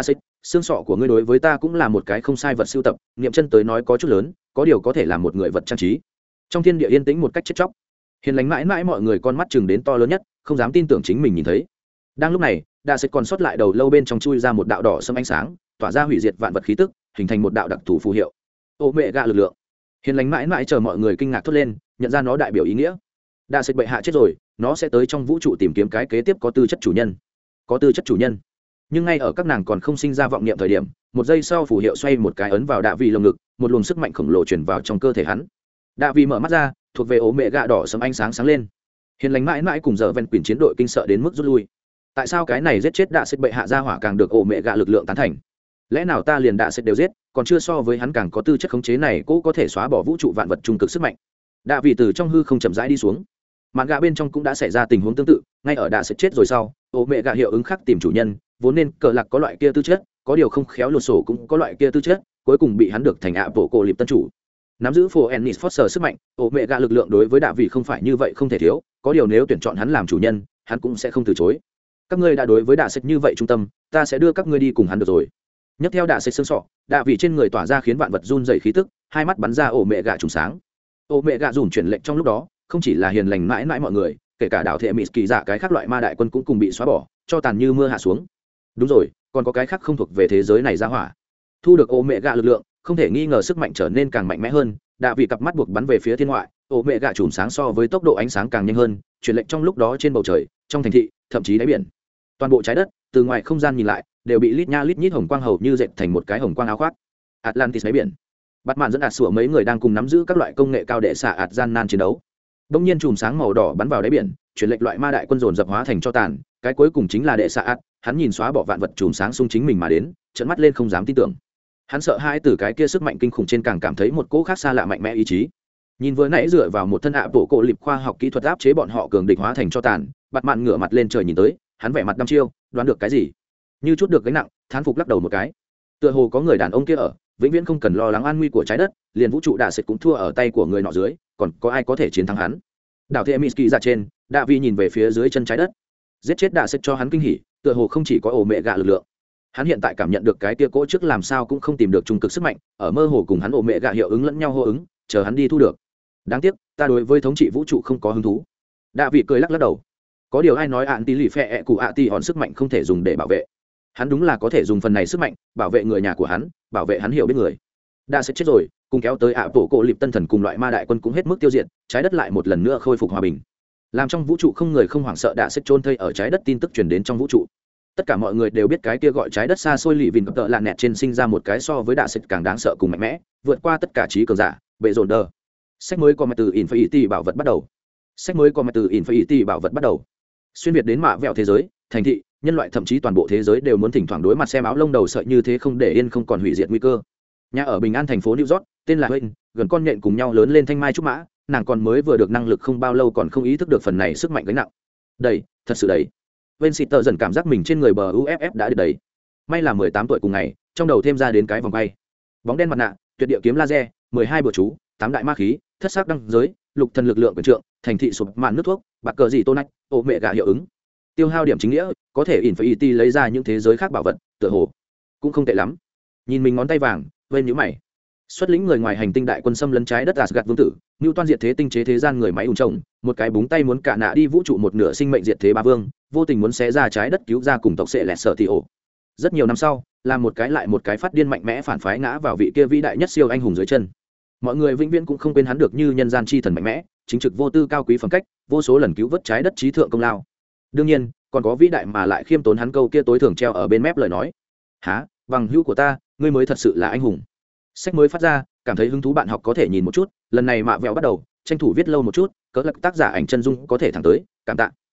xương sọ của ngươi đối với ta cũng là một cái không sai vật sưu tập, niệm chân tới nói có chút lớn, có điều có thể là một người vật trang trí. Trong thiên địa yên tĩnh một cách chết chóc, hiền lành mãi mãi mọi người con mắt chừng đến to lớn nhất, không dám tin tưởng chính mình nhìn thấy. Đang lúc này, đã sẽ còn sót lại đầu lâu bên trong chui ra một đạo đỏ sẫm ánh sáng, tỏa ra hủy diệt vạn vật khí tức, hình thành một đạo đặc thù phù hiệu. Ô mẹ gạ lực lượng. Hiền lành mãi mãi chờ mọi người kinh ngạc thốt lên, nhận ra nó đại biểu ý nghĩa. Đã sẽ bệ hạ chết rồi, nó sẽ tới trong vũ trụ tìm kiếm cái kế tiếp có tư chất chủ nhân. Có tư chất chủ nhân. Nhưng ngay ở các nàng còn không sinh ra vọng niệm thời điểm, một giây sau phù hiệu xoay một cái ấn vào Đạ Vị lồng ngực, một luồng sức mạnh khổng lồ truyền vào trong cơ thể hắn. Đạ Vị mở mắt ra, thuộc về ố mẹ gạ đỏ sẫm ánh sáng sáng lên. Hiền lành mãi mãi cùng giờ ven quyền chiến đội kinh sợ đến mức rút lui. Tại sao cái này giết chết Đạ Sệt bệ hạ ra hỏa càng được ố mẹ gạ lực lượng tán thành? Lẽ nào ta liền Đạ Sệt đều giết, còn chưa so với hắn càng có tư chất khống chế này, cũng có thể xóa bỏ vũ trụ vạn vật trung cực sức mạnh. Đạ Vị từ trong hư không chậm rãi đi xuống. Mạn gạ bên trong cũng đã xảy ra tình huống tương tự, ngay ở Đạ Sệt chết rồi sau, ố mẹ gạ hiệu ứng khác tìm chủ nhân, vốn nên cờ lạc có loại kia tư chất, có điều không khéo lột sổ cũng có loại kia tư chất, cuối cùng bị hắn được thành ạ bộ cổ liệp tân chủ. Nắm giữ phổ ennis foster sức mạnh, ố mẹ gạ lực lượng đối với Đạ Vị không phải như vậy không thể thiếu, có điều nếu tuyển chọn hắn làm chủ nhân, hắn cũng sẽ không từ chối. Các ngươi đã đối với Đạ Sệt như vậy trung tâm, ta sẽ đưa các ngươi đi cùng hắn được rồi. Nhấc theo Đạ Sệt xương sọ, Đạ Vị trên người tỏa ra khiến vạn vật run rẩy khí tức, hai mắt bắn ra ổ mẹ gạ trùng sáng. Ổ mẹ gạ dùm chuyển lệnh trong lúc đó, không chỉ là hiền lành mãi mãi mọi người, kể cả đảo thệ mỹ kỳ dạ cái khác loại ma đại quân cũng cùng bị xóa bỏ, cho tàn như mưa hạ xuống. Đúng rồi, còn có cái khác không thuộc về thế giới này ra hỏa. Thu được ổ mẹ gạ lực lượng, không thể nghi ngờ sức mạnh trở nên càng mạnh mẽ hơn. Đạ Vị cặp mắt buộc bắn về phía thiên ngoại, ổ mẹ gạ trùm sáng so với tốc độ ánh sáng càng nhanh hơn, chuyển lệnh trong lúc đó trên bầu trời, trong thành thị, thậm chí đáy biển. Toàn bộ trái đất, từ ngoài không gian nhìn lại, đều bị lít nha lít nhít hồng quang hầu như dệt thành một cái hồng quang áo khoác. Atlantis đáy biển. Bắt mạn dẫn ạt sủa mấy người đang cùng nắm giữ các loại công nghệ cao để xạ ạt gian nan chiến đấu. Đông nhiên chùm sáng màu đỏ bắn vào đáy biển, chuyển lệnh loại ma đại quân dồn dập hóa thành cho tàn, cái cuối cùng chính là đệ xạ ạt, hắn nhìn xóa bỏ vạn vật chùm sáng xung chính mình mà đến, trợn mắt lên không dám tin tưởng. Hắn sợ hãi từ cái kia sức mạnh kinh khủng trên càng cảm thấy một cỗ khác xa lạ mạnh mẽ ý chí. Nhìn vừa nãy dựa vào một thân ạ bộ cổ liệp khoa học kỹ thuật áp chế bọn họ cường địch hóa thành cho tàn, Bạt Mạn ngửa mặt lên trời nhìn tới, hắn vẻ mặt đăm chiêu, đoán được cái gì? Như chút được gánh nặng, thán phục lắc đầu một cái. Tựa hồ có người đàn ông kia ở, vĩnh viễn không cần lo lắng an nguy của trái đất, liền vũ trụ Đạ Sệt cũng thua ở tay của người nọ dưới, còn có ai có thể chiến thắng hắn? Đảo Themyscira ra trên, Đạ Vi nhìn về phía dưới chân trái đất. Giết chết Đạ Sệt cho hắn kinh hỉ, tựa hồ không chỉ có ổ mẹ gạ lực lượng. Hắn hiện tại cảm nhận được cái tia cỗ trước làm sao cũng không tìm được trung cực sức mạnh, ở mơ hồ cùng hắn ổ mẹ gạ hiệu ứng lẫn nhau hô ứng, chờ hắn đi thu được. Đáng tiếc, ta đối với thống trị vũ trụ không có hứng thú. Đạ Vi cười lắc lắc đầu. Có điều ai nói ạn tí lì phe cụ ạ tí hòn sức mạnh không thể dùng để bảo vệ. Hắn đúng là có thể dùng phần này sức mạnh bảo vệ người nhà của hắn, bảo vệ hắn hiểu biết người. Đã sẽ chết rồi, cùng kéo tới ạ bộ cổ liệp tân thần cùng loại ma đại quân cũng hết mức tiêu diệt, trái đất lại một lần nữa khôi phục hòa bình. Làm trong vũ trụ không người không hoảng sợ đã sẽ chôn thây ở trái đất tin tức truyền đến trong vũ trụ. Tất cả mọi người đều biết cái kia gọi trái đất xa xôi lì vìn cập tợ lạ nẹt trên sinh ra một cái so với đạ sệt càng đáng sợ cùng mạnh mẽ, vượt qua tất cả trí cường giả, bệ dồn đờ. Sách mới có mặt từ Infinity bảo vật bắt đầu. Sách mới có mặt từ Infinity bảo vật bắt đầu. Xuyên việt đến mạ vẹo thế giới, thành thị, nhân loại thậm chí toàn bộ thế giới đều muốn thỉnh thoảng đối mặt xem áo lông đầu sợi như thế không để yên không còn hủy diệt nguy cơ. Nhà ở bình an thành phố New York, tên là Wayne, gần con nhện cùng nhau lớn lên thanh mai trúc mã, nàng còn mới vừa được năng lực không bao lâu còn không ý thức được phần này sức mạnh gánh nặng. Đầy, thật sự đầy. Wayne Sitter dần cảm giác mình trên người bờ UFF đã được đầy. May là 18 tuổi cùng ngày, trong đầu thêm ra đến cái vòng bay. Bóng đen mặt nạ, tuyệt địa kiếm laser, 12 bừa chú, 8 đại ma khí, thất sắc đăng giới, lục thần lực lượng quyền trượng, thành thị sụp mạn nước thuốc, bạc cờ gì tô nách, ổ mẹ gà hiệu ứng. Tiêu hao điểm chính nghĩa, có thể Infinity lấy ra những thế giới khác bảo vật, tựa hồ cũng không tệ lắm. Nhìn mình ngón tay vàng, bên nhíu mày. Xuất lĩnh người ngoài hành tinh đại quân xâm lấn trái đất Asgard vương tử, Nưu Toan diệt thế tinh chế thế gian người máy ung chồng, một cái búng tay muốn cả nạ đi vũ trụ một nửa sinh mệnh diệt thế ba vương, vô tình muốn xé ra trái đất cứu ra cùng tộc sẽ lẹt sợ thì ổ. Rất nhiều năm sau, làm một cái lại một cái phát điên mạnh mẽ phản phái ngã vào vị kia vĩ đại nhất siêu anh hùng dưới chân. Mọi người vĩnh viễn cũng không quên hắn được như nhân gian chi thần mạnh mẽ, chính trực vô tư cao quý phẩm cách, vô số lần cứu vớt trái đất trí thượng công lao. Đương nhiên, còn có vĩ đại mà lại khiêm tốn hắn câu kia tối thường treo ở bên mép lời nói. Hả, bằng hữu của ta, ngươi mới thật sự là anh hùng. Sách mới phát ra, cảm thấy hứng thú bạn học có thể nhìn một chút, lần này mạ vẹo bắt đầu tranh thủ viết lâu một chút, cỡ lắc tác giả ảnh chân dung có thể thẳng tới, cảm tạ.